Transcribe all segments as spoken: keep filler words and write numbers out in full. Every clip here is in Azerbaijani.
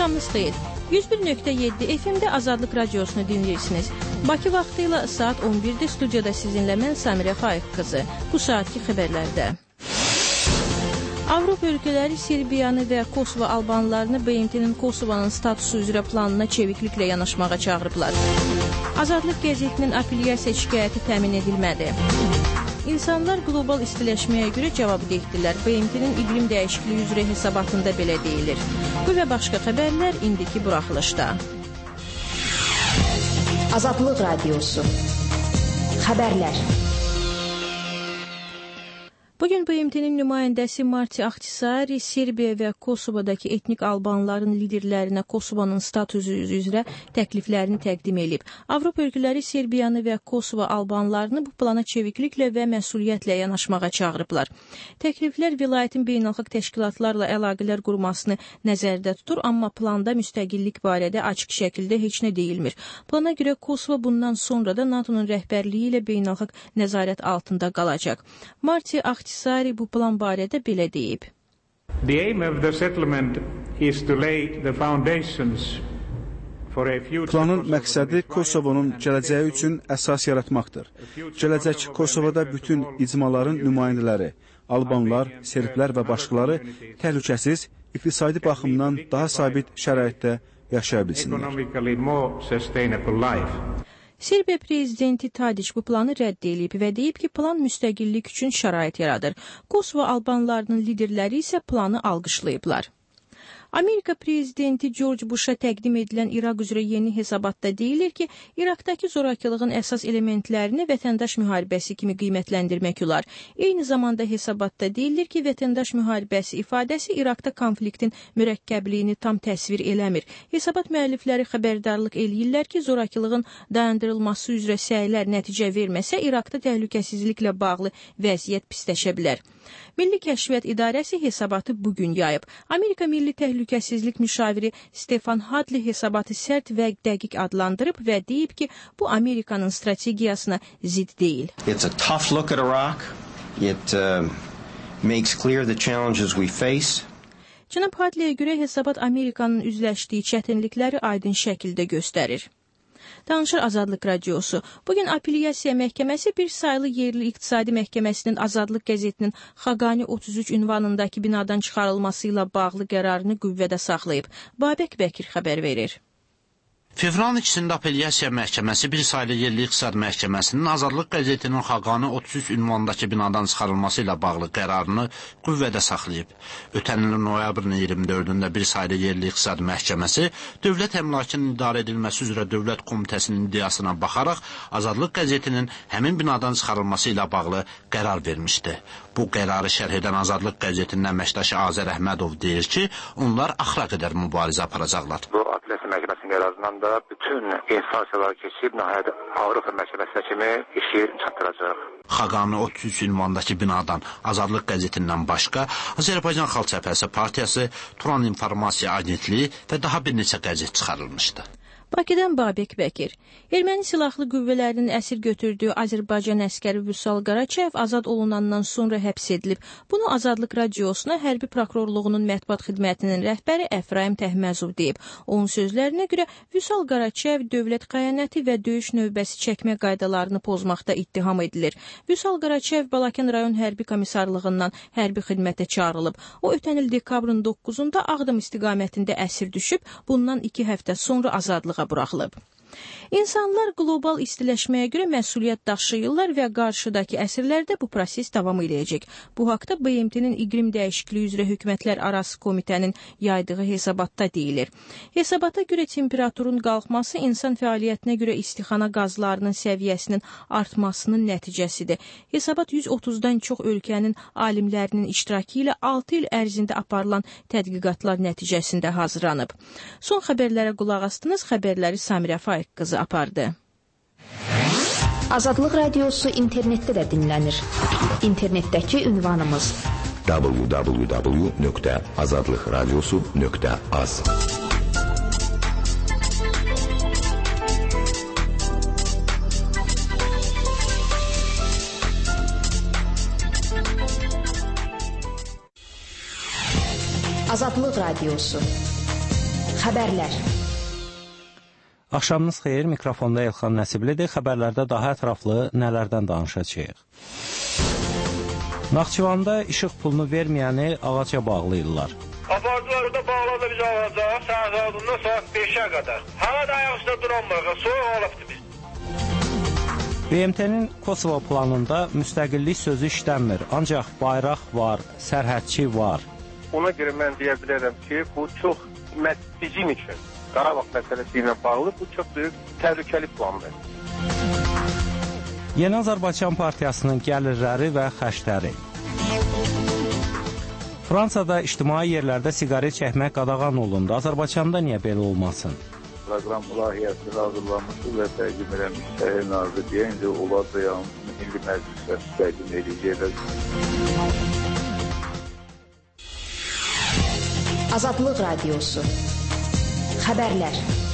Axşamınız xeyir. yüz bir nöqtə yeddi F M-də Azadlıq Radiosunu dinləyirsiniz. Bakı vaxtı ilə saat on birdə studiyada sizinlə mən Samirə Faiq qızı. Bu saatki xəbərlərdə. Avropa ölkələri Serbiyanı və Kosovo albanlarını B M T-nin Kosovanın statusu üzrə planına çevikliklə yanaşmağa çağırıblar. Azadlıq qəzetinin apellyasiya şikayəti təmin edilmədi. İnsanlar qlobal istiləşməyə görə cavabdehdirlər. B M T-nin iqlim dəyişikliyi üzrə hesabatında belə deyilir. Bu və başqa xəbərlər indiki buraxılışda. Azadlıq Radiosu. Xəbərlər. Bugün B M T-nin nümayəndəsi Marti Ahtisaari Serbiya və Kosovadakı etnik albanların liderlərinə Kosovanın statusu üzrə təkliflərini təqdim edib. Avropa ölkələri Serbiyanı və Kosovo albanlarını bu plana çevikliklə və məsuliyyətlə yanaşmağa çağırıblar. Təkliflər vilayətin beynəlxalq təşkilatlarla əlaqələr qurmasını nəzərdə tutur, amma planda müstəqillik barədə açıq şəkildə heç nə deyilmir. Plana görə Kosovo bundan sonra da NATO'nun rəhbərliyi ilə beynəlxalq nəzarət altında qalacaq. Marti Ahtisaari bu plan barədə belə deyib. The aim of the settlement is to lay the foundations for a future. Planın məqsədi Kosovonun gələcəyi üçün əsas yaratmaqdır. Gələcək Kosovoda bütün icmaların nümayəndələri, albanlar, serblər və başqaları təhlükəsiz, iqtisadi baxımdan daha sabit şəraitdə yaşaya bilsinlər. Serbiya prezidenti Tadiç bu planı rədd edib və deyib ki, plan müstəqillik üçün şərait yaradır. Kosovo albanlarının liderləri isə planı alqışlayıblar. Amerika prezidenti George Bush'a təqdim edilən İraq üzrə yeni hesabatda deyilir ki, İraqdakı zorakılığın əsas elementlərini vətəndaş müharibəsi kimi qiymətləndirmək olar. Eyni zamanda hesabatda deyilir ki, vətəndaş müharibəsi ifadəsi İraqda konfliktin mürəkkəbliyini tam təsvir eləmir. Hesabat müəllifləri xəbərdarlıq eləyirlər ki, zorakılığın dayandırılması üzrə səylər nəticə verməsə, İraqda təhlükəsizliklə bağlı vəziyyət pisləşə bilər. Milli Kəşfiyyat İdarəsi hesabatı bugün yayıb. Amerika Milli Təhlükəsizlik müşaviri Stefan Hadley hesabatı sərt və dəqiq adlandırıb və deyib ki, bu Amerikanın strategiyasına zidd deyil. It's a tough look at Iraq. It uh, makes clear the challenges we face. Cənab Hadley'ə görə hesabat Amerikanın üzləşdiyi çətinlikləri aydın şəkildə göstərir. Danışır Azadlıq Radiosu. Bugün Apellyasiya Məhkəməsi bir sayılı yerli iqtisadi məhkəməsinin Azadlıq qəzetinin Xaqani otuz üç ünvanındakı binadan çıxarılması ilə bağlı qərarını qüvvədə saxlayıb. Babək Bəkir xəbər verir. Fevralın ikisində Apellyasiya Məhkəməsi bir sayılı yerli iqtisad məhkəməsinin Azadlıq qəzetinin Xaqani otuz üç ünvanındakı binadan çıxarılması ilə bağlı qərarını qüvvədə saxlayıb. Ötən ilin noyabrın iyirmi dördündə bir sayılı yerli iqtisad məhkəməsi dövlət əmlakının idarə edilməsi üzrə Dövlət Komitəsinin iddiasına baxaraq Azadlıq qəzetinin həmin binadan çıxarılması ilə bağlı qərar vermişdi. Bu qərarı şərh edən Azadlıq qəzetinin əməkdaşı Azər Əhmədov deyir ki, onlar axıra qədər mübarizə aparacaqlar. Bu Apellyasiya Məhkəməsinin qərarından da bütün instansiyalar keçib nəhayət Avropa Məhkəməsinə kimi işi çatdıracaq. Xaqani otuz üç ünvandakı binadan Azadlıq qəzetindən başqa Azərbaycan Xalq Cəbhəsi Partiyası, Turan İnformasiya Agentliyi və daha bir neçə qəzet çıxarılmışdı. Bakıdan Babək Bəkir. Erməni silahlı qüvvələrinin əsir götürdüyü Azərbaycan əskəri Vüsal Qaraçev azad olunandan sonra həbs edilib. Bunu Azadlıq Radiosuna Hərbi Prokurorluğunun mətbuat xidmətinin rəhbəri Əfraim Təhməzov deyib. Onun sözlərinə görə Vüsal Qaraçev dövlət xəyanəti və döyüş növbəsi çəkmə qaydalarını pozmaqda ittiham edilir. Vüsal Qaraçev Balakən rayon hərbi komissarlığından hərbi xidmətə çağırılıb. O ötən il dekabrın doqquzunda Ağdam istiqamətində əsir düşüb, bundan iki həftə sonra azadlıq buraxılıb. İnsanlar qlobal istiləşməyə görə məsuliyyət daşıyırlar və qarşıdakı əsrlərdə bu proses davam edəcək. Bu haqda B M T-nin iqlim dəyişikliyi üzrə hökumətlər arası komitənin yaydığı hesabatda deyilir. Hesabata görə temperaturun qalxması insan fəaliyyətinə görə istixana qazlarının səviyyəsinin artmasının nəticəsidir. Hesabat yüz otuzdan çox ölkənin alimlərinin iştirakı ilə altı il ərzində aparılan tədqiqatlar nəticəsində hazırlanıb. Son xəbərlərə qulaq astınız, xəbərləri Samirə Faiq qızı apardı. Azadlıq Radiosu internetdə də dinlənir. İnternetdəki ünvanımız w w w nöqtə azadlıq radiosu nöqtə az. Azadlıq Radiosu. Xəbərlər. Axşamınız xeyir, mikrofonda Elxan Nəsiblidir. Xəbərlərdə daha ətraflı nələrdən danışacağıq? Naxçıvanda işıq pulunu verməyəni ağaca bağlayırlar. Apardılar da bağladı biz ağaca, saat altından saat beşə qədər. Hava da ayaq üstə duranmırıq, soğuk olubdu biz. B M T-nin Kosovo planında müstəqillik sözü işlənmir, ancaq bayraq var, sərhədçi var. Ona görə mən deyə bilərəm ki, bu çox bizim üçün, Qarabağ məsələsi ilə bağlı bu çox böyük təhlükəli plandır. Yeni Azərbaycan Partiyasının gəlirləri və xərcləri. Fransada ictimai yerlərdə siqaret çəkmək qadağan olundu. Azərbaycanda niyə belə olmasın? Proqram layihəsi hazırlanmışdır və təqdim edilmiş Səhiyyə Nazirliyə indi onlar da yalnız Milli Məclisə təqdim edəcəklər. Azadlıq Radiosu. Xəbərlər.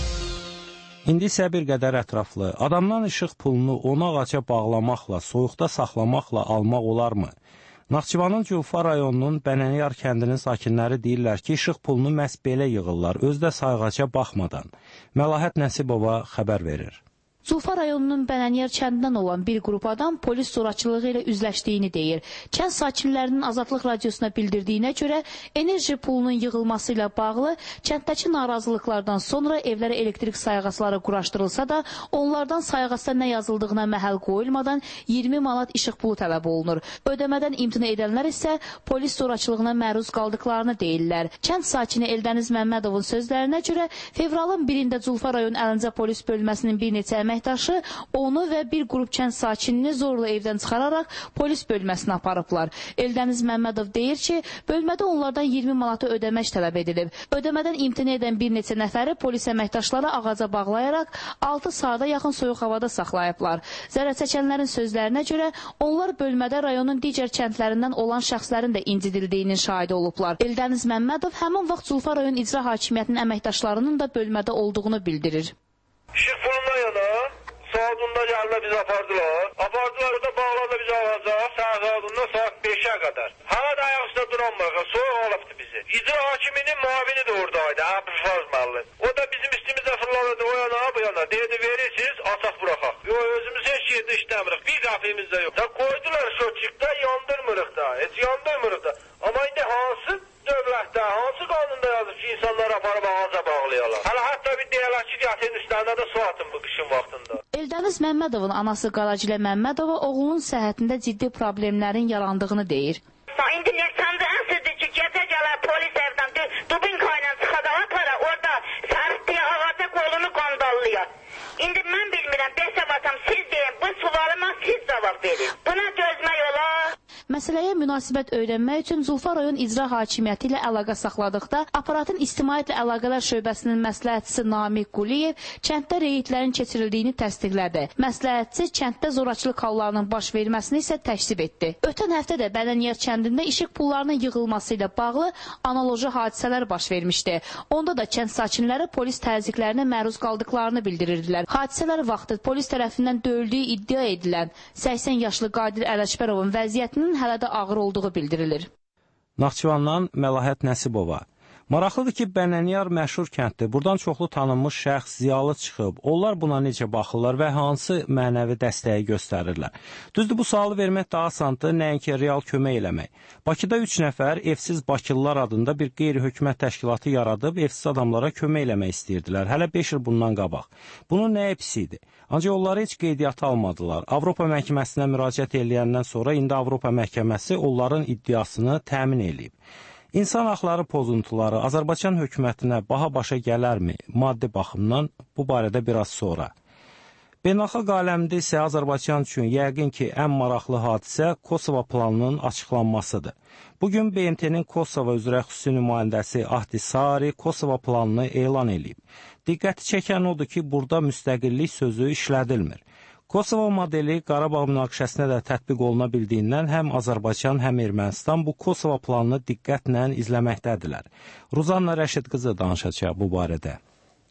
İndi isə bir qədər ətraflı. Adamdan işıq pulunu onu ağaca bağlamaqla, soyuqda saxlamaqla almaq olarmı? Naxçıvanın Culfa rayonunun Bənəniyar kəndinin sakinləri deyirlər ki, işıq pulunu məhz belə yığırlar, özdə sayğaca baxmadan. Məlahət Nəsibova xəbər verir. Culfa rayonunun Bənəniyar kəndindən olan bir qrup adam polis zorakılığı ilə üzləşdiyini deyir. Kənd sakinlərinin Azadlıq Radiosuna bildirdiyinə görə enerji pulunun yığılması ilə bağlı kənddəki narazılıqlardan sonra evlərə elektrik sayğacları quraşdırılsa da, onlardan sayğacda nə yazıldığına məhəl qoyulmadan iyirmi manat işıq pulu tələb olunur. Ödəmədən imtina edənlər isə polis zorakılığına məruz qaldıqlarını deyirlər. Kənd sakini Eldəniz Məmmədovun sözlərinə görə fevralın birində Culfa rayon Əlincə polis bölməsinin bir neçə əməkdaşı onu və bir qrup kənd sakinini zorla evdən çıxararaq polis bölməsinə aparıblar. Eldəniz Məmmədov deyir ki, bölmədə onlardan iyirmi manatı ödəmək tələb edilib. Ödəmədən imtina edən bir neçə nəfəri polis əməkdaşları ağaca bağlayaraq altı saata yaxın soyuq havada saxlayıblar. Zərər çəkənlərin sözlərinə görə onlar bölmədə rayonun digər kəndlərindən olan şəxslərin də incidildiyinin şahidi olublar. Eldəniz Məmmədov həmin vaxt Culfa rayon icra hakimiyyətinin əməkdaşlarının da bölmədə olduğunu bildirir. İşıq pulundan yana saatında gəldi bizi apardılar. Apardılar da bağladı bizi ağaca saat altından saat beşə qədər. Hava da ayaq üstə duranmırıq, soğuk olubdu bizi. İcra hakiminin muavini de oradaydı, Abdül Fazmallı. O da bizim üstümüzdə fırladı o yana bu yana. Dedi verirsiniz, ataq bıraxaq. Yo, özümüz heç yerdə işləmirik, bir qapımız da yox. Da koydular şoçikdə, yandırmırıq da, heç yandırmırıq da. Amma indi hansı dövlətdə, hansı qanunda yazıb ki, insanları aparıb ağaca bağlayarlar? Hələ hətta bir deyərlər ki, yatın üstlərində də su atın bu qışın vaxtında. Eldəniz Məmmədovun anası Qaracilə Məmmədova oğlunun səhhətində ciddi problemlərin yarandığını deyir. İndi Neçəndə əsrdir ki, gecə gələr polis evdən dubinka ilə çıxadalar para, orada sərtdiyə ağaca qolunu qandallıyor. İndi mən bilmirəm, beşə batam, siz deyin, bu sualıma siz cavab verin. Buna dözmək olar. Məsələyə münasibət öyrənmək üçün Culfa rayon icra hakimiyyəti ilə əlaqə saxladıqda aparatın İctimaiyyətlə Əlaqələr şöbəsinin məsləhətçisi Namiq Quliyev kənddə reydlərin keçirildiyini təsdiqlədi. Məsləhətçi kənddə zorakılıq hallarının baş verməsini isə təksib etdi. Ötən həftə də Bənəniyar kəndində işıq pullarının yığılması ilə bağlı analoji hadisələr baş vermişdi. Onda da kənd sakinləri polis təzyiqlərinə məruz qaldıqlarını bildirirdilər. Hadisələr vaxtı polis tərəfindən döyüldüyü iddia edilən səksən yaşlı Qadir Ələşbərovun vəziyyətinin hələ də ağır olduğu bildirilir. Naxçıvandan Məlahət Nəsibova. Maraqlıdır ki, Bənəniyar məşhur kənddir. Buradan çoxlu tanınmış şəxs, ziyalı çıxıb. Onlar buna necə baxırlar və hansı mənəvi dəstəyi göstərirlər? Düzdür, bu sualı vermək daha asandır, nəinki real kömək eləmək. Bakıda üç nəfər evsiz Bakılılar adında bir qeyri-hökumət təşkilatı yaradıb, evsiz adamlara kömək eləmək istəyirdilər. Hələ beş il bundan qabaq. Bunun nəyə pis idi? Ancaq onları heç qeydiyyata almadılar. Avropa məhkəməsinə müraciət eləyəndən sonra indi Avropa məhkəməsi onların iddiasını təmin eləyib. İnsan haqları pozuntuları Azərbaycan hökumətinə baha başa gələrmi? Maddi baxımdan bu barədə biraz sonra. Beynəlxalq aləmdə isə Azərbaycan üçün yəqin ki, ən maraqlı hadisə Kosovo planının açıqlanmasıdır. Bugün B M T-nin Kosovo üzrə xüsusi nümayəndəsi Ahtisari Kosovo planını elan edib. Diqqəti çəkən odur ki, burada müstəqillik sözü işlədilmir. Kosovo modeli Qarabağ münaqişəsinə də tətbiq oluna bildiyindən həm Azərbaycan, həm Ermənistan bu Kosovo planını diqqətlə izləməkdədirlər. Ruzanna Rəşid qızı danışacaq bu barədə.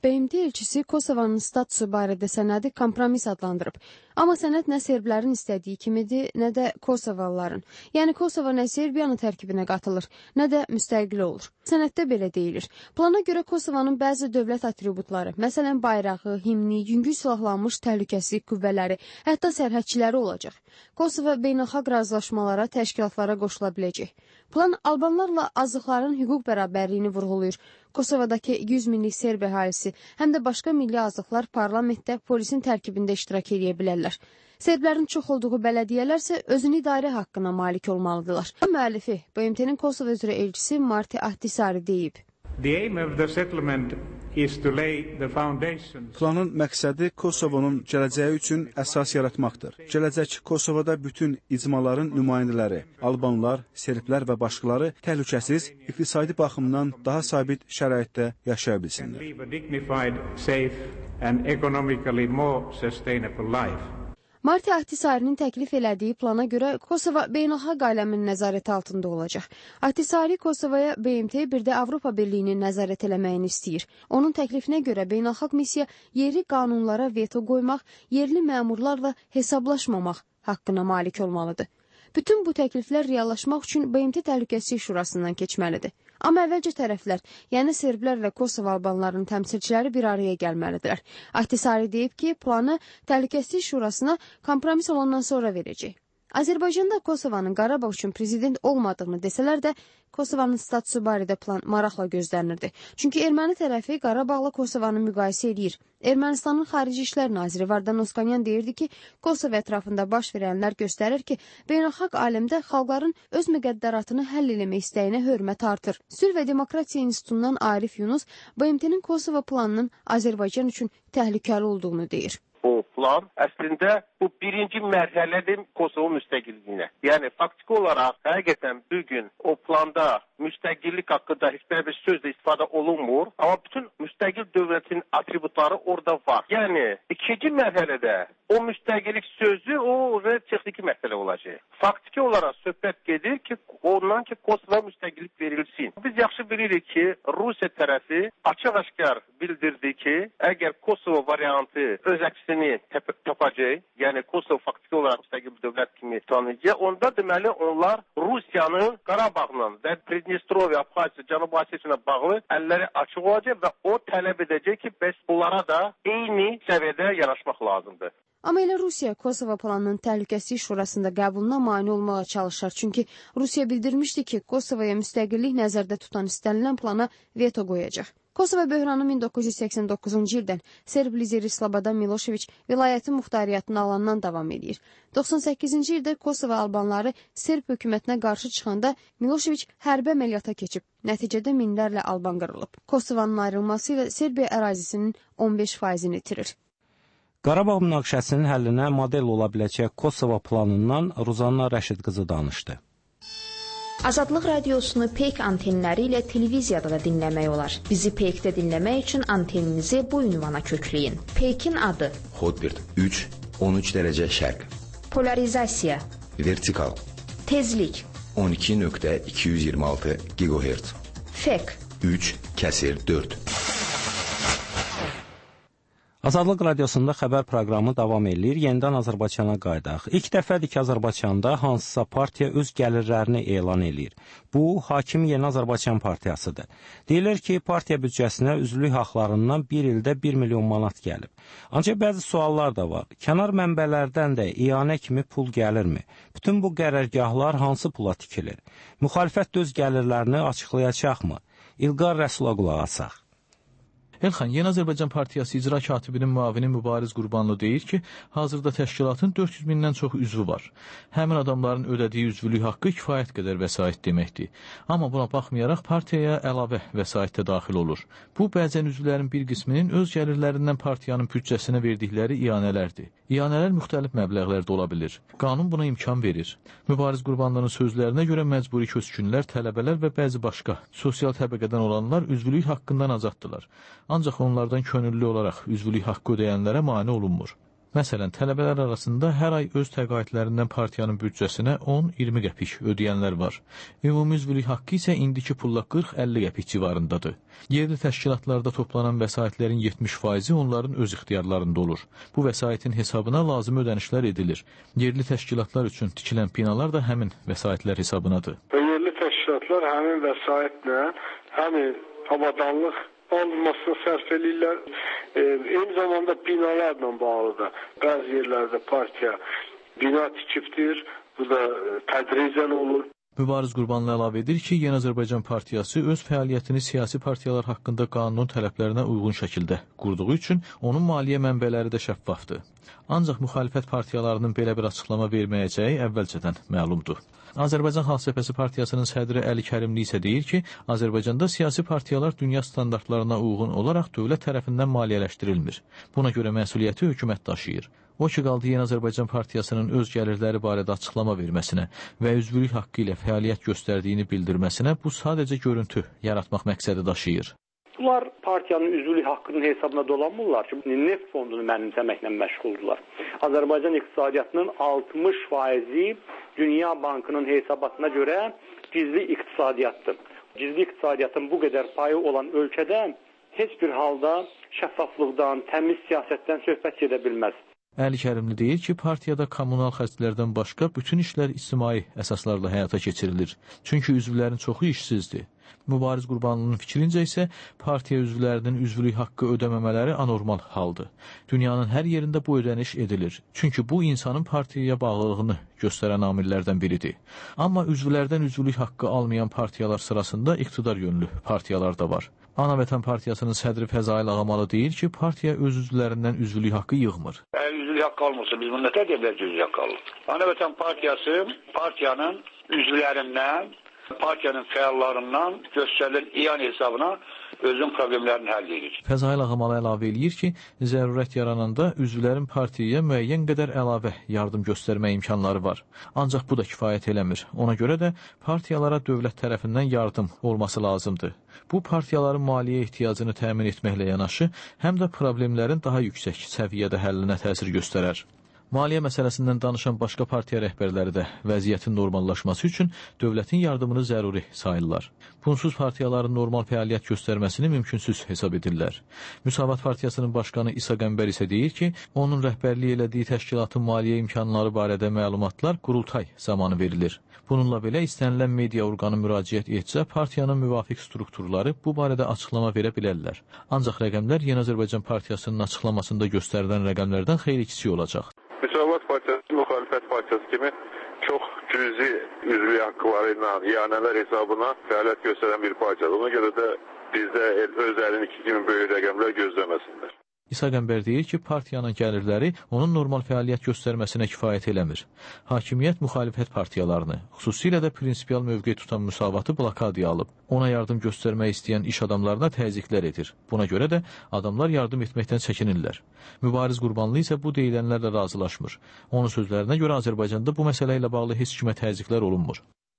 B M T elçisi Kosovanın statusu barədə sənədi kompromis adlandırıb. Amma sənəd nə serblərin istədiyi kimidir, nə də Kosovalıların. Yəni Kosova nə Serbiyanın tərkibinə qatılır, nə də müstəqil olur. Sənəddə belə deyilir. Plana görə Kosovanın bəzi dövlət atributları, məsələn bayrağı, himni, yüngül silahlanmış təhlükəsizlik qüvvələri, hətta sərhədçiləri olacaq. Kosova beynəlxalq razılaşmalara, təşkilatlara qoşula biləcək. Plan albanlarla azlıqların hüquq bərabərliyini vurğulayır. Kosovadakı yüz minlik Serb əhalisi, həm də başqa milli azlıqlar parlamentdə polisin tərkibində iştirak edə bilərlər. Serblərin çox olduğu bələdiyyələr isə özünü idarə haqqına malik olmalıdırlar. Müəllifi B M T-nin Kosova üzrə elçisi Marti Ahtisaari deyib. The aim of the settlement is to lay the foundations. Planın məqsədi Kosovonun gələcəyi üçün əsas yaratmaqdır. Gələcək Kosovada bütün icmaların nümayəndələri, albanlar, serblər və başqaları təhlükəsiz, iqtisadi baxımdan daha sabit şəraitdə yaşaya bilsinlər. Live a dignified, safe and economically more sustainable life. Marti Ahtisaari'nin təklif elədiyi plana görə Kosova beynəlxalq aləmin nəzarəti altında olacaq. Ahtisaari Kosovaya B M T bir də Avropa Birliyinin nəzarət eləməyini istəyir. Onun təklifinə görə beynəlxalq missiya yerli qanunlara veto qoymaq, yerli məmurlarla hesablaşmamaq haqqına malik olmalıdır. Bütün bu təkliflər reallaşmaq üçün B M T Təhlükəsizlik Şurasından keçməlidir. Amma əvvəlcə tərəflər, yəni serblər və Kosova albanlarının təmsilçiləri bir araya gəlməlidirlər. Ahtisaari deyib ki, planı Təhlükəsizlik Şurasına kompromis olandan sonra verəcək. Azərbaycanda Kosovanın Qarabağ üçün prezident olmadığını desələr də, Kosovanın statusu barədə plan maraqla gözlənirdi. Çünki erməni tərəfi Qarabağla Kosovanı müqayisə edir. Ermənistanın Xarici İşlər naziri Vardan Oskanyan deyirdi ki, Kosova ətrafında baş verənlər göstərir ki, beynəlxalq aləmdə xalqların öz müqəddəratını həll eləmək istəyinə hörmət artır. Sülh və Demokratiya İnstitutundan Arif Yunus B M T-nin Kosova planının Azərbaycan üçün təhlükəli olduğunu deyir. O plan əslində bu birinci mərhələdir Kosova müstəqilliyinə. Yəni faktiki olaraq həqiqətən bugün o planda müstəqillik haqqında heç bir söz də istifadə olunmur, amma bütün müstəqil dövlətin atributları orada var. Yəni ikinci mərhələdə o müstəqillik sözü o və texniki məsələ olacaq. Faktiki olaraq söhbət gedir ki, ondan ki Kosova müstəqillik verilsin. Biz yaxşı bilirik ki, Rusiya tərəfi açıq-aşkar bildirdi ki, əgər Kosova variantı öz əksini tapacaq, yəni Kosova faktiki olaraq müstəqil dövlət kimi tanıyacaq, onda deməli onlar Rusiyanın Qarabağla və Pridnestrovya, Abxaziya, Cənubi Osetiya bağlı əlləri açıq olacaq və o tələb edəcək ki, bəs onlara da eyni səviyyədə yanaşmaq lazımdır. Amma elə Rusiya Kosova planının Təhlükəsizlik Şurasında qəbuluna mane olmağa çalışır. Çünki Rusiya bildirmişdi ki, Kosovaya müstəqillik nəzərdə tutan istənilən plana veto qoyacaq. Kosova böhranı min doqquz yüz səksən doqquzuncu ildən Serb lideri Slobodan Milošević vilayətin muxtariyyatını alandan davam edir. doxsan səkkizinci ildə Kosova albanları Serb hökumətinə qarşı çıxanda Milošević hərbi əməliyyata keçib. Nəticədə minlərlə alban qırılıb. Kosovanın ayrılması ilə Serbiya ərazisinin on beş faizini itirir. Qarabağ münaqişəsinin həllinə model ola biləcək Kosova planından Ruzanna Rəşid qızı danışdı. Azadlıq radiosunu Peyk antenləri ilə televiziyada da dinləmək olar. Bizi Peykdə dinləmək üçün anteninizi bu ünvana kökləyin. Peykin adı Hotbird üç on üç dərəcə şərq. Polarizasiya Vertikal Tezlik on iki nöqtə iki yüz iyirmi altı gigahertz. Fek üç kəsir dörd. Azadlıq radiosunda xəbər proqramı davam edir. Yenidən Azərbaycana qayıdaq. İlk dəfədir ki, Azərbaycanda hansısa partiya öz gəlirlərini elan edir. Bu, Hakim Yeni Azərbaycan Partiyasıdır. Deyilir ki, partiya büdcəsinə üzvlük haqlarından bir ildə bir milyon manat gəlib. Ancaq bəzi suallar da var. Kənar mənbələrdən də iyanə kimi pul gəlirmi? Bütün bu qərargahlar hansı pula tikilir? Müxalifət öz gəlirlərini açıqlayacaqmı? İlqar Rəsula qulaq asaq. Elxan, Yeni Azərbaycan Partiyası icra katibinin müavini Mübariz Qurbanlı deyir ki, hazırda təşkilatın dörd yüz mindən çox üzvü var. Həmin adamların ödədiyi üzvlük haqqı kifayət qədər vəsait deməkdir. Amma buna baxmayaraq partiyaya əlavə vəsait də daxil olur. Bu, bəzən üzvlərin bir qisminin öz gəlirlərindən partiyanın büdcəsinə verdikləri iyanələrdir. İyanələr müxtəlif məbləğlərdə ola bilir. Qanun buna imkan verir. Mübariz Qurbanlının sözlərinə görə məcburi köçkünlər, tələbələr və bəzi başqa sosial təbəqədən olanlar üzvlük haqqından azaddılar. Ancaq onlardan könüllü olaraq üzvlük haqqı ödəyənlərə mane olunmur. Məsələn, tələbələr arasında hər ay öz təqaüdlərindən partiyanın büdcəsinə on iyirmi qəpik ödəyənlər var. Ümumi üzvlük haqqı isə indiki pulla qırx əlli qəpik civarındadır. Yerli təşkilatlarda toplanan vəsaitlərin yetmiş faizi onların öz ixtiyarlarında olur. Bu vəsaitin hesabına lazım ödənişlər edilir. Yerli təşkilatlar üçün tikilən binalar da həmin vəsaitlər hesabınadır. Yerli təşkilatlar həmin vəsaitlə həmin avadanlıq alınmasına sərf edirlər. E, eyni zamanda binalarla bağlı da bəzi yerlərdə partiya bina tikibdir. Bu da tədricən olur. Mübariz Qurbanlı əlavə edir ki, Yeni Azərbaycan Partiyası öz fəaliyyətini siyasi partiyalar haqqında qanunun tələblərinə uyğun şəkildə qurduğu üçün onun maliyyə mənbələri də şəffafdır. Ancaq müxalifət partiyalarının belə bir açıqlama verməyəcəyi əvvəlcədən məlumdur. Azərbaycan Xalq Cəbhəsi Partiyasının sədri Əli Kərimli isə deyir ki, Azərbaycanda siyasi partiyalar dünya standartlarına uyğun olaraq dövlət tərəfindən maliyyələşdirilmir. Buna görə məsuliyyəti hökumət daşıyır. O ki, qaldı Yeni Azərbaycan Partiyasının öz gəlirləri barədə açıqlama verməsinə və üzvlük haqqı ilə fəaliyyət göstərdiyini bildirməsinə bu sadəcə görüntü yaratmaq məqsədi daşıyır. Bunlar partiyanın üzvlük haqqının hesabına dolanmırlar ki, neft fondunu mənimsəməklə məşğuldurlar. Azərbaycan iqtisadiyyatının altmış faizi Dünya Bankının hesabatına görə gizli iqtisadiyyatdır. Gizli iqtisadiyyatın bu qədər payı olan ölkədə heç bir halda şəffaflıqdan, təmiz siyasətdən söhbət gedə bilməz. Əli Kərimli deyir ki, partiyada kommunal xərclərdən başqa bütün işlər ictimai əsaslarla həyata keçirilir. Çünki üzvlərin çoxu işsizdir. Mübariz Qurbanlının fikrincə isə partiya üzvlərinin üzvlük haqqı ödəməmələri anormal haldır. Dünyanın hər yerində bu ödəniş edilir. Çünki bu insanın partiyaya bağlılığını göstərən amillərdən biridir. Amma üzvlərdən üzvlük haqqı almayan partiyalar sırasında iqtidar yönlü partiyalar da var. Ana Vətən Partiyasının sədri Fəzail Ağamalı deyir ki, partiya öz üzvlərindən üzvlük haqqı yığmır. Əgər üzvlük haqqı almırsa, biz bunu nətər deyə bilərik üzvlük haqqı alır? Ana Vətən Partiyası partiyanın üzvlərindən, partiyanın fəallarından göstərilən iyan hesabına özün problemlərini həll edir. Fəzail Ağamalı əlavə eləyir ki, zərurət yarananda üzvlərin partiyaya müəyyən qədər əlavə yardım göstərmə imkanları var. Ancaq bu da kifayət eləmir. Ona görə də partiyalara dövlət tərəfindən yardım olması lazımdır. Bu, partiyaların maliyyə ehtiyacını təmin etməklə yanaşı, həm də problemlərin daha yüksək səviyyədə həllinə təsir göstərər. Maliyyə məsələsindən danışan başqa partiya rəhbərləri də vəziyyətin normallaşması üçün dövlətin yardımını zəruri sayırlar. Bunsuz partiyaların normal fəaliyyət göstərməsini mümkünsüz hesab edirlər. Müsavat Partiyasının başqanı İsa Qəmbər isə deyir ki, onun rəhbərliyi elədiyi təşkilatın maliyyə imkanları barədə məlumatlar qurultay zamanı verilir. Bununla belə istənilən media orqanı müraciət etsə, partiyanın müvafiq strukturları bu barədə açıqlama verə bilərlər. Ancaq rəqəmlər Yeni Azərbaycan Partiyasının açıqlamasında göstərilən rəqəmlərdən xeyli kiçik olacaq. Müsavat Partiyası, müxalifət partiyası kimi çox cüzi üzvlük haqqıları ilə iyanələr hesabına fəaliyyət göstərən bir partiyadır. Ona görə də bizdə öz əliniki kimi böyük rəqəmlər gözləməsinlər. İsa Qəmbər deyir ki, partiyanın gəlirləri onun normal fəaliyyət göstərməsinə kifayət eləmir. Hakimiyyət müxalifət partiyalarını, xüsusilə də prinsipial mövqe tutan Müsavatı blokadiya alıb. Ona yardım göstərmək istəyən iş adamlarına təzyiqlər edir. Buna görə də adamlar yardım etməkdən çəkinirlər. Mübariz Qurbanlı isə bu deyilənlərlə razılaşmır. Onun sözlərinə görə Azərbaycanda bu məsələ ilə bağlı heç kimə təzyiqlər olunmur.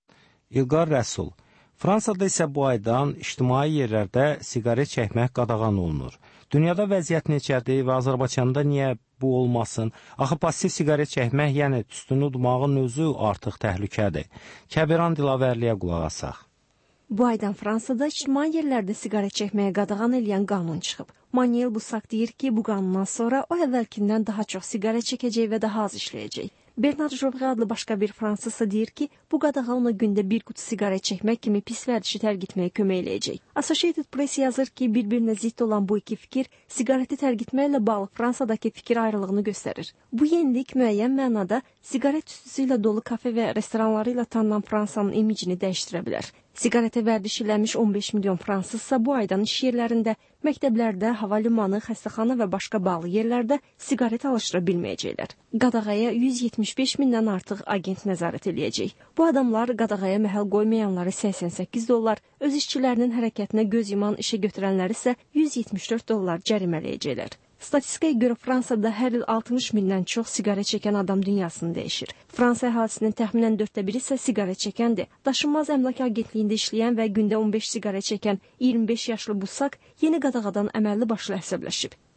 İlqar Rəsul: Fransada isə bu aydan ictimai yerlərdə siqaret çəkmək qadağan olunur. Dünyada vəziyyət necədir və Azərbaycanda niyə bu olmasın? Axı passiv siqaret çəkmək, yəni tüstünü udmağın özü artıq təhlükədir. Kəbiran Dilavərliyə qulaq asaq. Bu aydan Fransada ictimai yerlərdə siqaret çəkməyə qadağan edən qanun çıxıb. Manuel Bussak deyir ki, bu qanundan sonra o əvvəlkindən daha çox siqaret çəkəcək və daha az işləyəcək. Bernard Jobre adlı başqa bir fransızsa deyir ki, bu qadağanla gündə bir qutu siqaret çəkmək kimi pis vərdişi tərk etməyə kömək eləyəcək. Associated Press yazır ki, bir-birinə zidd olan bu iki fikir siqareti tərk etməklə bağlı Fransadakı fikir ayrılığını göstərir. Bu yenilik müəyyən mənada siqaret tüstüsü ilə dolu kafe və restoranları ilə tanınan Fransanın imicini dəyişdirə bilər. Siqaretə vərdiş eləmiş on beş milyon fransızsa bu aydan iş yerlərində, məktəblərdə, hava limanı, xəstəxana və başqa bağlı yerlərdə siqaret alışdıra bilməyəcəklər. Qadağaya yüz yetmiş beş mindən artıq agent nəzarət eləyəcək. Bu adamlar qadağaya məhəl qoymayanları səksən səkkiz dollar, öz işçilərinin hərəkətinə göz yuman işə götürənləri isə yüz yetmiş dörd dollar cərimələyəcəklər. Statistikaya görə Fransada hər il altmış mindən çox siqaret çəkən adam dünyasını dəyişir. Fransa əhalisinin təxminən dörddə biri isə siqaret çəkəndir. Daşınmaz əmlak agentliyində işləyən və gündə on beş siqaret çəkən iyirmi beş yaşlı Bussak yeni qadağadan əməlli başlı əsəbləşib.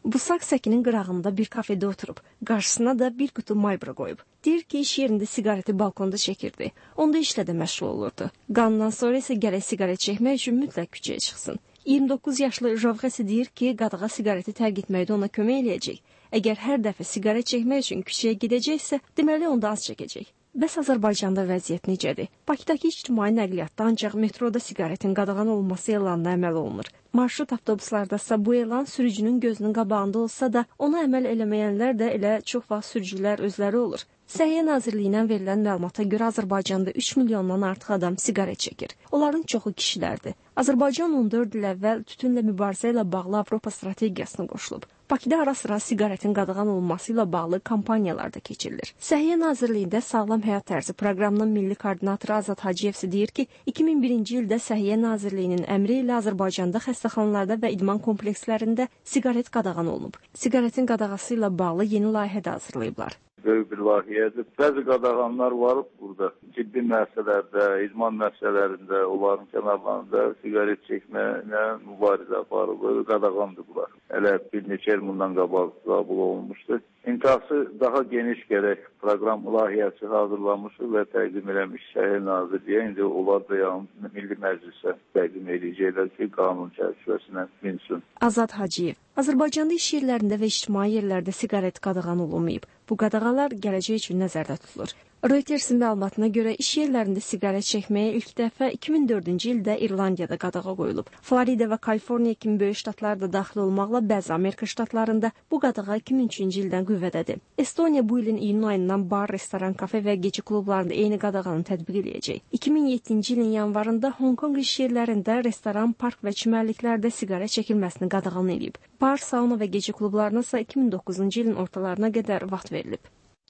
Busaq səkinin qırağında bir kafedə oturub, qarşısına da bir qutu Marlboro qoyub. Deyir ki, iş yerində siqareti balkonda çəkirdi. Onda işlə də məşğul olurdu. Qanundan sonra isə gərək siqaret çəkmək üçün mütləq küçəyə çıxsın. iyirmi doqquz yaşlı Jovxesi deyir ki, qadağa siqareti tərk etməkdə ona kömək eləyəcək. Əgər hər dəfə siqaret çəkmək üçün küçəyə gedəcəksə, deməli onda az çəkəcək. Bəs Azərbaycanda vəziyyət necədir? Bakıdakı ictimai nəqliyyatda ancaq metroda siqaretin qadağan olunması elanına əməl olunur. Marşrut avtobuslardasa bu elan sürücünün gözünün qabağında olsa da, ona əməl eləməyənlər də elə çox vaxt sürücülər özləri olur. Səhiyyə Nazirliyindən verilən məlumata görə Azərbaycanda üç milyondan artıq adam siqaret çəkir. Onların çoxu kişilərdir. Azərbaycan on dörd il əvvəl tütünlə mübarizə ilə bağlı Avropa strategiyasına qoşulub. Bakıda ara-sıra siqaretin qadağan olunması ilə bağlı kampaniyalar da keçirilir. Səhiyyə Nazirliyində Sağlam Həyat Tərzi proqramının milli koordinatoru Azad Hacıyev deyir ki, iki min birinci ildə Səhiyyə Nazirliyinin əmri ilə Azərbaycanda xəstəxanalarda və idman komplekslərində siqaret qadağan olunub. Siqaretin qadağası ilə bağlı yeni layihə də hazırlayıblar. Böyük bir layihədir. Bəzi qadağanlar var burada. Ciddi müəssisələrdə, idman müəssisələrində, onların kənarlarında siqaret çəkməklə mübarizə aparılır, qadağandır bunlar. Hələ bir neçə il bundan qabaq qəbul olunmuşdur. İntihası daha geniş gərək proqram layihəsi hazırlanmışdır və təqdim eləmiş Səhiyyə Nazirliyə. İndi onlar da yalnız Milli Məclisə təqdim edəcəklər ki, qanun çərçivəsinə minsin. Azad Hacıyev, Azərbaycanda iş yerlərində və ictimai yerlərdə siqaret qadağan olunmayıb. Bu qadağalar gələcək üçün nəzərdə tutulur. Reutersin məlumatına görə iş yerlərində siqaret çəkməyə ilk dəfə iki min dördüncü ildə İrlandiyada qadağa qoyulub. Florida və Kaliforniya kimi böyük ştatlar da daxil olmaqla bəzi Amerika ştatlarında bu qadağa iki min üçüncü ildən qüvvədədir. Estoniya bu ilin iyun ayından bar, restoran, kafe və gecə klublarında eyni qadağanı tətbiq edəcək. iki min yeddinci ilin yanvarında Hong Kong iş yerlərində restoran, park və çimərliklərdə siqaret çəkilməsini qadağan edib. Bar, sauna və gecə klublarına isə iki min doqquzuncu ilin ortalarına qədər vaxt verilib.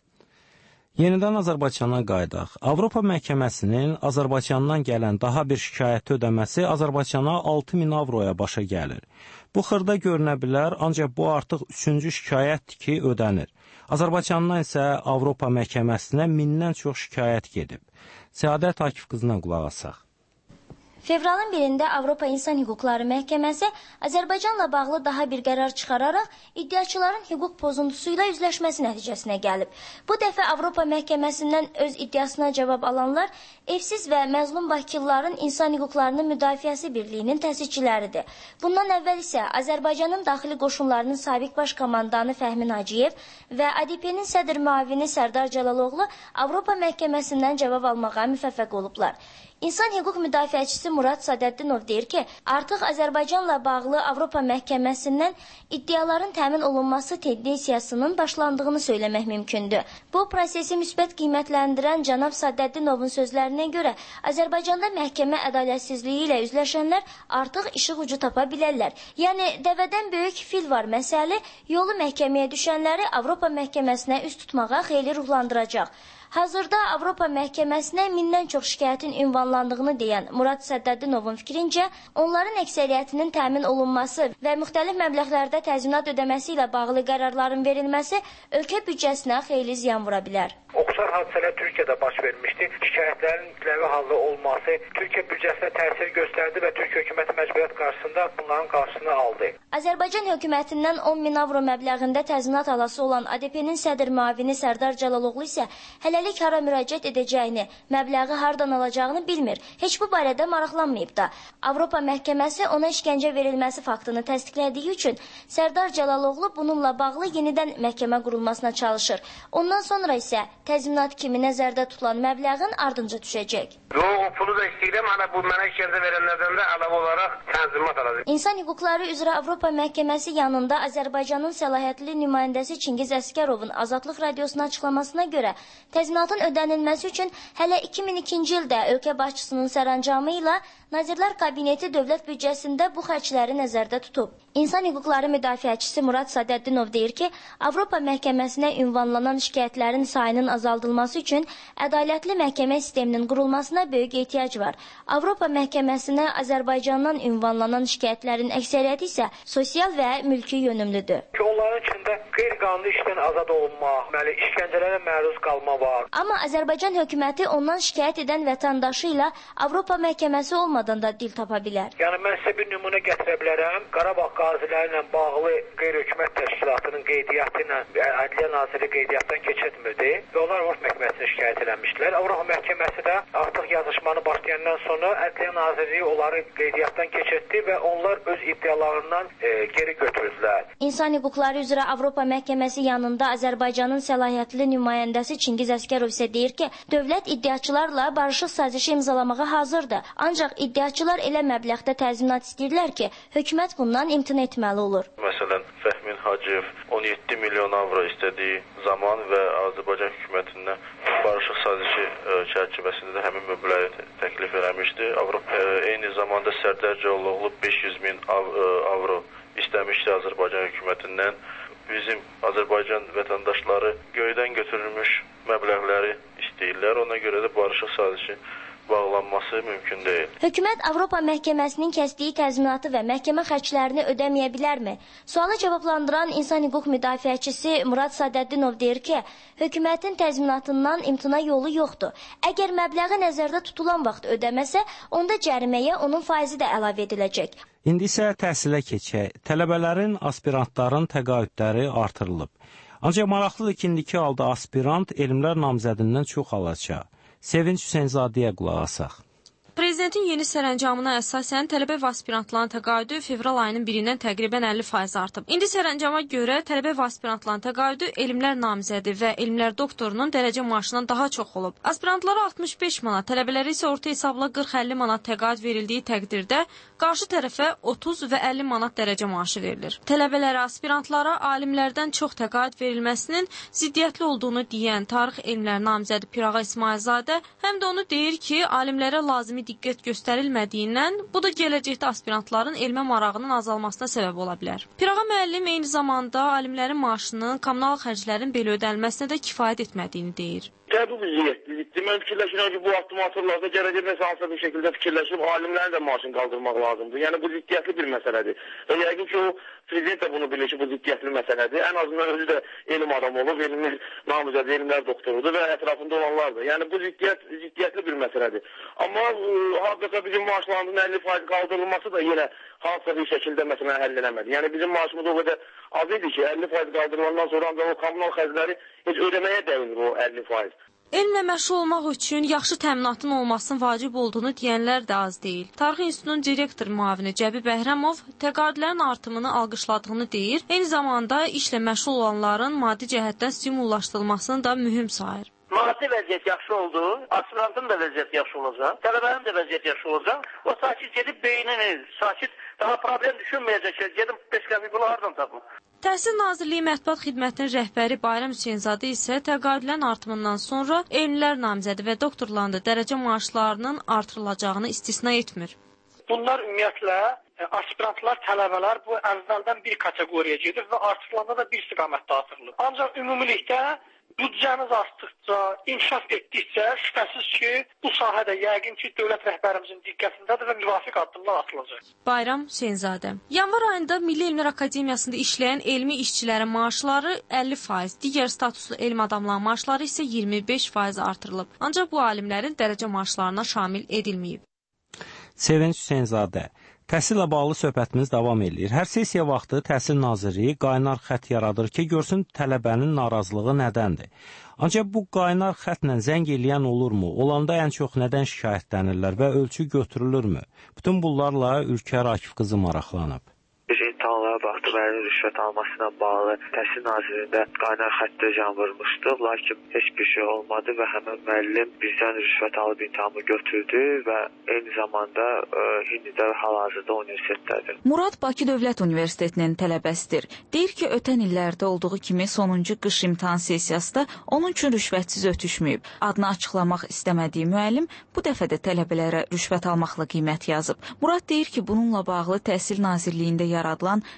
Yenidən Azərbaycana qayıdaq. Avropa Məhkəməsinin Azərbaycandan gələn daha bir şikayəti ödəməsi Azərbaycana altı min avroya başa gəlir. Bu xırda görünə bilər, ancaq bu artıq üçüncü şikayətdir ki, ödənir. Azərbaycandan isə Avropa Məhkəməsinə mindən çox şikayət gedib. Səadət Akif qızına qulaq asaq. Fevralın birində Avropa İnsan Hüquqları Məhkəməsi Azərbaycanla bağlı daha bir qərar çıxararaq iddiaçıların hüquq pozuntusu ilə üzləşməsi nəticəsinə gəlib. Bu dəfə Avropa Məhkəməsindən öz iddiasına cavab alanlar Evsiz və Məzlum Bakılıların İnsan Hüquqlarının Müdafiəsi Birliyinin təsisçiləridir. Bundan əvvəl isə Azərbaycanın daxili qoşunlarının sabiq baş komandanı Fəhmi Naciyev və A D P-nin sədr müavini Sərdar Cəlaloğlu Avropa Məhkəməsindən cavab almağa müvəffəq olublar. İnsan hüquq müdafiəçisi Murad Sadəddinov deyir ki, artıq Azərbaycanla bağlı Avropa Məhkəməsindən iddiaların təmin olunması tendensiyasının başlandığını söyləmək mümkündür. Bu prosesi müsbət qiymətləndirən cənab Sadəddinovun sözlərinə görə Azərbaycanda məhkəmə ədalətsizliyi ilə üzləşənlər artıq işıq ucu tapa bilərlər. Yəni, dəvədən böyük fil var məsəli yolu məhkəməyə düşənləri Avropa Məhkəməsinə üst tutmağa xeyli ruhlandıracaq. Hazırda Avropa Məhkəməsinə mindən çox şikayətin ünvanlandığını deyən Murad Səddədinovun fikrincə, onların əksəriyyətinin təmin olunması və müxtəlif məbləğlərdə təzminat ödəməsi ilə bağlı qərarların verilməsi ölkə büdcəsinə xeyli ziyan vura bilər. Oxşar hadisələr Türkiyədə baş vermişdi. Şikayətlərin mütləvi halda olması Türkiyə büdcəsinə təsir göstərdi və Türkiyə hökuməti məcburiyyət qarşısında bunların qarşısını aldı. Azərbaycan hökumətindən on min avro məbləğində təzminat alası olan A D P-nin sədr müavini Sərdar Cəlaloğlu isə hələlik hara müraciət edəcəyini, məbləği hardan alacağını bilmir. Heç bu barədə maraqlanmayıb da. Avropa Məhkəməsi ona işgəncə verilməsi faktını təsdiqlədiyi üçün Sərdar Cəlaloğlu bununla bağlı yenidən məhkəmə qurulmasına çalışır. Ondan sonra isə təzminat kimi nəzərdə tutulan məbləğin ardınca düşəcək. Yox, o pulu da istəyirəm, ana bu mənə işgəncə verənlərdən də əlavə olaraq təzminat alacaq. İnsan hüquqları üzrə Avropa Məhkəməsi yanında Azərbaycanın səlahiyyətli nümayəndəsi Çingiz Əsgərovun Azadlıq Radiosuna açıqlamasına görə təzminatın ödənilməsi üçün hələ iki min ikinci ildə ölkə başçısının sərəncamı ilə Nazirlər Kabineti dövlət büdcəsində bu xərcləri nəzərdə tutub. İnsan hüquqları müdafiəçisi Murad Sadəddinov deyir ki, Avropa Məhkəməsinə ünvanlanan şikayətlərin sayının azaldılması üçün ədalətli məhkəmə sisteminin qurulmasına böyük ehtiyac var. Avropa Məhkəməsinə Azərbaycandan ünvanlanan şikayətlərin əksəriyyəti isə sosial və mülki yönümlüdür. Onların içində qeyri-qanuni işdən azad olmaq, məli işgəncələrə məruz qalma var. Amma Azərbaycan hökuməti ondan şikayət edən vətəndaşı ilə Avropa Məhkəməsi olmadan olmadan da dil tapa bilər. Yəni mən sizə bir nümunə gətirə bilərəm. Qarabağ qaziləri ilə bağlı qeyri-hökumət təşkilatının qeydiyyatı ilə Ədliyyə Naziri qeydiyyatdan keçirtmirdi və onlar Avropa məhkəməsinə şikayət etmişdilər. Avropa məhkəməsi də artıq yazışmanı başlayandan sonra Ədliyyə Nazirliyi onları qeydiyyatdan keçirtdi və onlar öz iddialarından e, geri götürdülər. İnsan hüquqları üzrə Avropa məhkəməsi yanında Azərbaycanın səlahiyyətli nümayəndəsi Çingiz Əsgərov isə deyir ki, dövlət iddiaçılarla barışıq sazişi imzalamağa hazırdır. Ancaq iddiaçılar elə məbləğdə təzminat istəyirlər ki, hökumət bundan imtina etməli olur. Məsələn, Fəhmin Hacıyev on yeddi milyon avro istədiyi zaman və Azərbaycan hökumətindən barışıq sazişi çərçivəsində də həmin məbləği təklif eləmişdi. Avropa eyni zamanda Sərdar Cəllaloğlu beş yüz min avro istəmişdi Azərbaycan hökumətindən. Bizim Azərbaycan vətəndaşları göydən götürülmüş məbləğləri istəyirlər. Ona görə də barışıq sazişi bağlanması mümkün deyil. Hökumət Avropa məhkəməsinin kəsdiyi təzminatı və məhkəmə xərclərini ödəməyə bilərmi? Sualı cavablandıran insan hüquq müdafiəçisi Murad Sadəddinov deyir ki, hökumətin təzminatından imtina yolu yoxdur. Əgər məbləği nəzərdə tutulan vaxt ödəməsə, onda cəriməyə onun faizi də əlavə ediləcək. İndi isə təhsilə keçək. Tələbələrin, aspirantların təqaüdləri artırılıb. Ancaq maraqlıdır ki, indiki halda aspirant elmlər namzədindən çox alacaq. Sevinç Hüseynzadəyə qulaq asaq. Prezidentin yeni sərəncamına əsasən tələbə və aspirantların təqaüdü fevral ayının birindən təqribən əlli faiz artıb. İndi sərəncama görə tələbə və aspirantların təqaüdü elmlər namizədi və elmlər doktorunun dərəcə maaşından daha çox olub. Aspirantlara altmış beş manat, tələbələrə isə orta hesabla qırx əlli manat təqaüd verildiyi təqdirdə qarşı tərəfə otuz və əlli manat dərəcə maaşı verilir. Tələbələrə, aspirantlara alimlərdən çox təqaüd verilməsinin ziddiyyətli olduğunu deyən tarix elmlər namizədi Pirağa İsmailzadə həm də onu deyir ki, alimlərə lazımi diqqət göstərilmədiyindən bu da gələcəkdə aspirantların elmə marağının azalmasına səbəb ola bilər. Pirağa müəllim eyni zamanda alimlərin maaşının, kommunal xərclərin belə ödənilməsinə də kifayət etmədiyini deyir. Təbii vəziyyətlidir. Mən fikirləşirəm ki, bu addım atırlarsa gələcək nəsə hansısa bir şəkildə fikirləşib alimlərin də maaşını qaldırmaq lazımdır. Yəni bu ziddiyyətli bir məsələdir. Və yəqin ki, o prezident də bunu bilir ki, bu ziddiyyətli məsələdir. Ən azından özü də elm adamı olub, elmlər namizədi, elmlər doktorudur və ətrafında olanlardır. Yəni bu ziddiyyət, ziddiyyətli bir məsələdir. Amma hardasa bizim maaşlarımızın əlli faiz qaldırılması da yenə hansısa bir şəkildə məsələn həll eləmədi. Yəni bizim maaşımız o qədər az idi ki, əlli faiz qaldırılandan sonra ancaq o kommunal xərcləri heç ödəməyə dəyinir o əlli faiz. Elmlə məşğul olmaq üçün yaxşı təminatın olmasının vacib olduğunu deyənlər də az deyil. Tarix İnstitutunun direktor müavini Cəbi Bəhrəmov təqaüdlərin artımını alqışladığını deyir. Eyni zamanda işlə məşğul olanların maddi cəhətdən stimullaşdırılmasını da mühüm sayır. Maddi vəziyyət yaxşı oldu, aspirantın da vəziyyət yaxşı olacaq, tələbənin də vəziyyət yaxşı olacaq. O sakit gedib beynini, sakit daha problem düşünməyəcək ki, gedib beş qəpik bunu hardan tapın. Təhsil Nazirliyi Mətbuat Xidmətinin rəhbəri Bayram Hüseynzadə isə təqaüdlərin artımından sonra elmlər namizədi və doktorlarında dərəcə maaşlarının artırılacağını istisna etmir. Bunlar ümumiyyətlə aspirantlar, tələbələr bu əvvəldən bir kateqoriyaya gedir və artırılanda da bir istiqamətdə artırılır. Ancaq ümumilikdə büdcəniz artdıqca, inkişaf etdikcə şübhəsiz ki, bu sahədə yəqin ki, dövlət rəhbərimizin diqqətindədir və müvafiq addımlar atılacaq. Bayram Hüseynzadə. Yanvar ayında Milli Elmlər Akademiyasında işləyən elmi işçilərin maaşları əlli faiz, digər statuslu elm adamların maaşları isə iyirmi beş faiz artırılıb. Ancaq bu alimlərin dərəcə maaşlarına şamil edilməyib. Sevinç Hüseynzadə. Təhsillə bağlı söhbətimiz davam edir. Hər sessiya vaxtı Təhsil Naziri qaynar xətt yaradır ki, görsün tələbənin narazılığı nədəndir. Ancaq bu qaynar xəttlə zəng eləyən olurmu? Olanda ən çox nədən şikayətlənirlər və ölçü götürülürmü? Bütün bunlarla Ülkər Akif qızı maraqlanıb. İmtahanlara vaxtı rüşvət almasına bağlı Təhsil Nazirində qaynar xəttə can vurmuşdu, lakin heç bir şey olmadı və həmin müəllim bizdən rüşvət alıb imtahanı götürdü və eyni zamanda Hindidə hal-hazırda universitetdədir. Murad Bakı Dövlət Universitetinin tələbəsidir. Deyir ki, ötən illərdə olduğu kimi sonuncu qış imtahan sessiyası da onun üçün rüşvətsiz ötüşməyib. Adını açıqlamaq istəmədiyi müəllim bu dəfə də tələbələrə rüşvət almaqla qiymət yazıb. Murad deyir ki, bununla bağlı Təhsil Nazirliyində yaradılan qaynar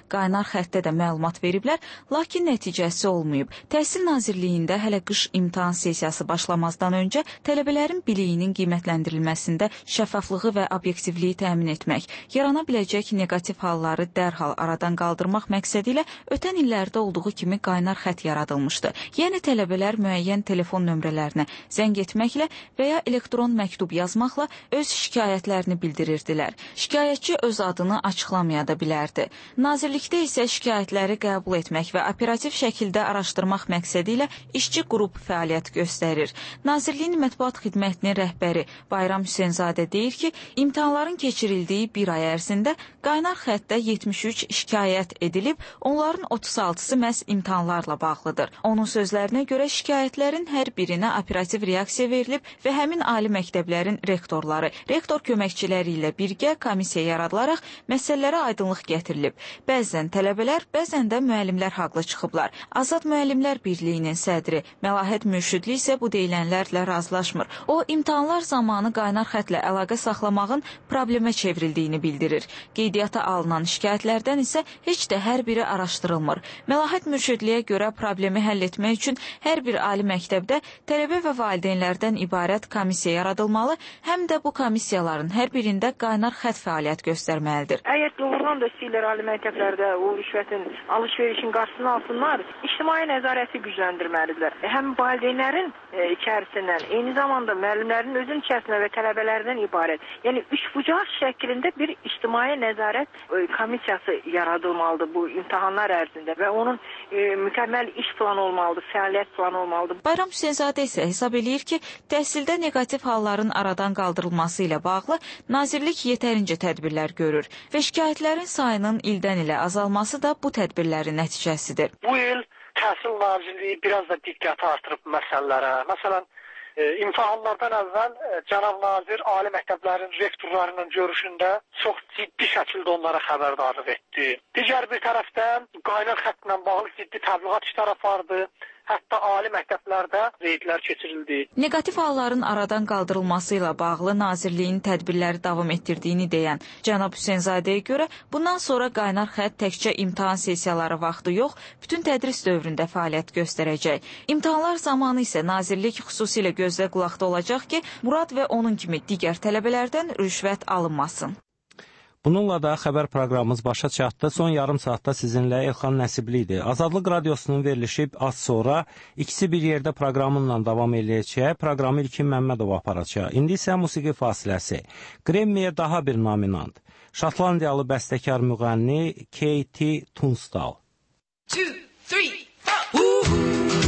xəttə də məlumat veriblər, lakin nəticəsi olmayıb. Təhsil Nazirliyində hələ qış imtahan sessiyası başlamazdan öncə tələbələrin biliyinin qiymətləndirilməsində şəffaflığı və obyektivliyi təmin etmək, yarana biləcək neqativ halları dərhal aradan qaldırmaq məqsədi ilə ötən illərdə olduğu kimi qaynar xətt yaradılmışdı. Yəni tələbələr müəyyən telefon nömrələrinə zəng etməklə və ya elektron məktub yazmaqla öz şikayətlərini bildirirdilər. Şikayətçi öz adını açıqlamaya da bilərdi. Nazirlikdə isə şikayətləri qəbul etmək və operativ şəkildə araşdırmaq məqsədi ilə işçi qrup fəaliyyət göstərir. Nazirliyin mətbuat xidmətinin rəhbəri Bayram Hüseynzadə deyir ki, imtahanların keçirildiyi bir ay ərzində qaynar xəttdə yetmiş üç şikayət edilib, onların otuz altısı məhz imtahanlarla bağlıdır. Onun sözlərinə görə şikayətlərin hər birinə operativ reaksiya verilib və həmin ali məktəblərin rektorları, rektor köməkçiləri ilə birgə komissiya yaradılaraq məsələlərə aydınlıq gətirilib. Bəzən tələbələr, bəzən də müəllimlər haqlı çıxıblar. Azad Müəllimlər Birliyinin sədri Məlahət Mürşidli isə bu deyilənlərlə razılaşmır. O, imtahanlar zamanı qaynar xəttlə əlaqə saxlamağın problemə çevrildiyini bildirir. Qeydiyyata alınan şikayətlərdən isə heç də hər biri araşdırılmır. Məlahət Mürşidliyə görə problemi həll etmək üçün hər bir ali məktəbdə tələbə və valideynlərdən ibarət komissiya yaradılmalı, həm də bu komissiyaların hər birində qaynar xətt fəaliyyət göstərməlidir. Əgər doğrudan da istəyirlər ali məktəblərdə o rüşvətin, alış-verişin qarşısını alsınlar, ictimai nəzarəti gücləndirməlidirlər. Həm valideynlərin e, içərisindən, eyni zamanda müəllimlərin özünün içərisindən və tələbələrdən ibarət. Yəni üçbucaq şəklində bir ictimai nəzarət e, komissiyası yaradılmalıdır bu imtahanlar ərzində və onun e, mükəmməl iş planı olmalıdır, fəaliyyət planı olmalıdır. Bayram Hüseynzadə isə hesab eləyir ki, təhsildə neqativ halların aradan qaldırılması ilə bağlı Nazirlik yetərincə tədbirlər görür və şikayətlərin sayının ildən ilə azalması da bu tədbirlərin nəticəsidir. Bu il Təhsil Nazirliyi biraz da diqqət artırıb məsələlərə. Məsələn, e, imtahanlardan əvvəl e, Cənab Nazir ali məktəblərin rektorlarının görüşündə çox ciddi şəkildə onlara xəbərdarlıq etdi. Digər bir tərəfdən qaynar xəttlə bağlı ciddi təbliğat işləri apardı. Hətta ali məktəblərdə reydlər keçirildi. Neqativ halların aradan qaldırılması ilə bağlı Nazirliyin tədbirləri davam etdirdiyini deyən cənab Hüseynzadəyə görə bundan sonra qaynar xətt təkcə imtahan sessiyaları vaxtı yox, bütün tədris dövründə fəaliyyət göstərəcək. İmtahanlar zamanı isə Nazirlik xüsusilə gözlə qulaqda olacaq ki, Murad və onun kimi digər tələbələrdən rüşvət alınmasın. Bununla da xəbər proqramımız başa çatdı. Son yarım saatda sizinlə Elxan Nəsibli idi. Azadlıq Radiosunun verilişi az sonra ikisi bir yerdə proqramınla davam edəcək. Proqramı İlkin Məmmədov aparacaq. İndi isə musiqi fasiləsi. Qremmiyə daha bir nominant. Şotlandiyalı bəstəkar müğənni Katie Tunstall. two, three, four.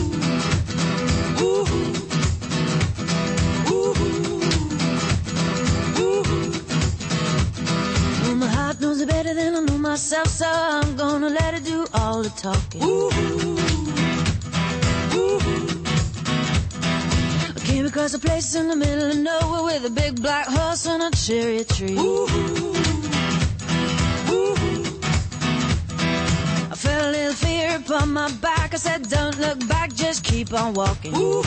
Knows it better than I know myself, so I'm gonna let her do all the talking. Ooh, ooh. I came across a place in the middle of nowhere with a big black horse and a cherry tree. Ooh, ooh. I felt a little fear upon my back. I said, don't look back, just keep on walking. Ooh,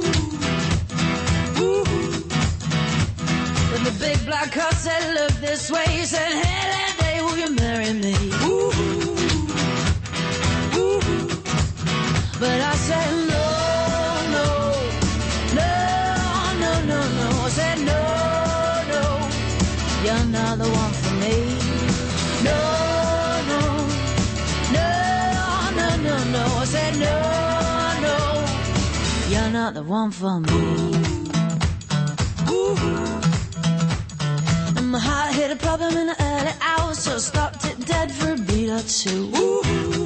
ooh. But the big black horse said, look this way. He said, hey, that day, will you marry me? Ooh, ooh. But I said, no, no, no, no, no, no. I said, no, no, you're not the one for me. No, no, no, no, no, no. I said, no, no, you're not the one for me. Ooh. My heart hit a problem in the early hours, so I stopped it dead for a beat or two. Ooh,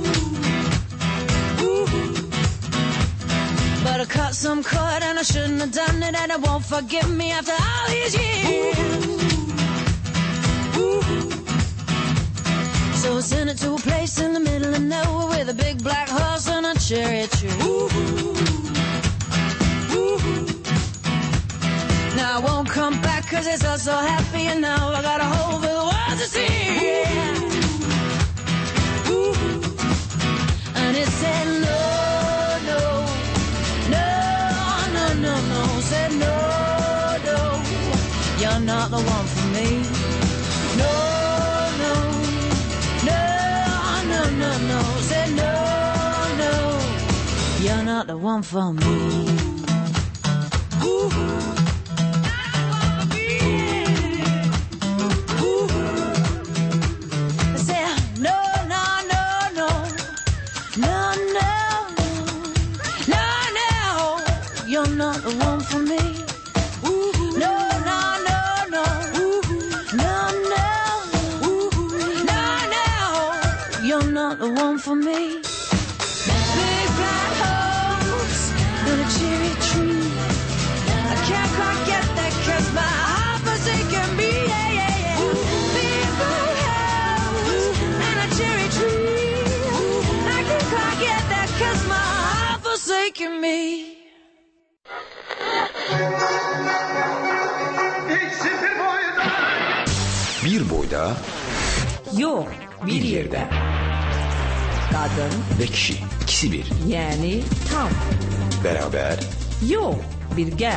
ooh. But I cut some cord and I shouldn't have done it, and it won't forgive me after all these years. Ooh. So I sent it to a place in the middle of nowhere with a big black horse and a cherry tree. Ooh. Now I won't come back cause it's all so happy, and now I got a hole for the world to see. Yeah. Ooh. And it said no, no, no, no, no, no. Said no, no, you're not the one for me. No, no, no, no, no, not the one for me. Ooh. Not the one for me. Ooh, no, no, no, no. Ooh, no, no. Ooh, no, no. You're not the one for me. Big black holes and a cherry tree. I can't quite get that 'cause my heart forsaken me. Yeah, yeah, yeah. Big black holes and a cherry tree. I can't quite get that 'cause my heart forsaken me. Bir boyda, yox, bir, bir yerdə. Qadın və kişi, ikisi bir. Yəni tam. Bərabər. Yox, birgə.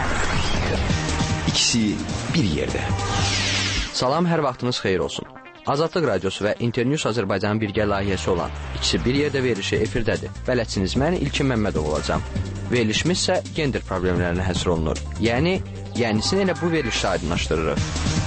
İkisi bir yerdə. Salam, hər vaxtınız xeyir olsun. Azadlıq Radiosu və Internews Azərbaycanın birgə layihəsi olan İkisi bir yerdə verilişi efirdədir. Bələdçiniz mən İlkin Məmmədov olacağam. Verilişimiz isə gender problemlərinə həsr olunur. Yəni, yənisini elə bu verilişdə aydınlaşdırırıq.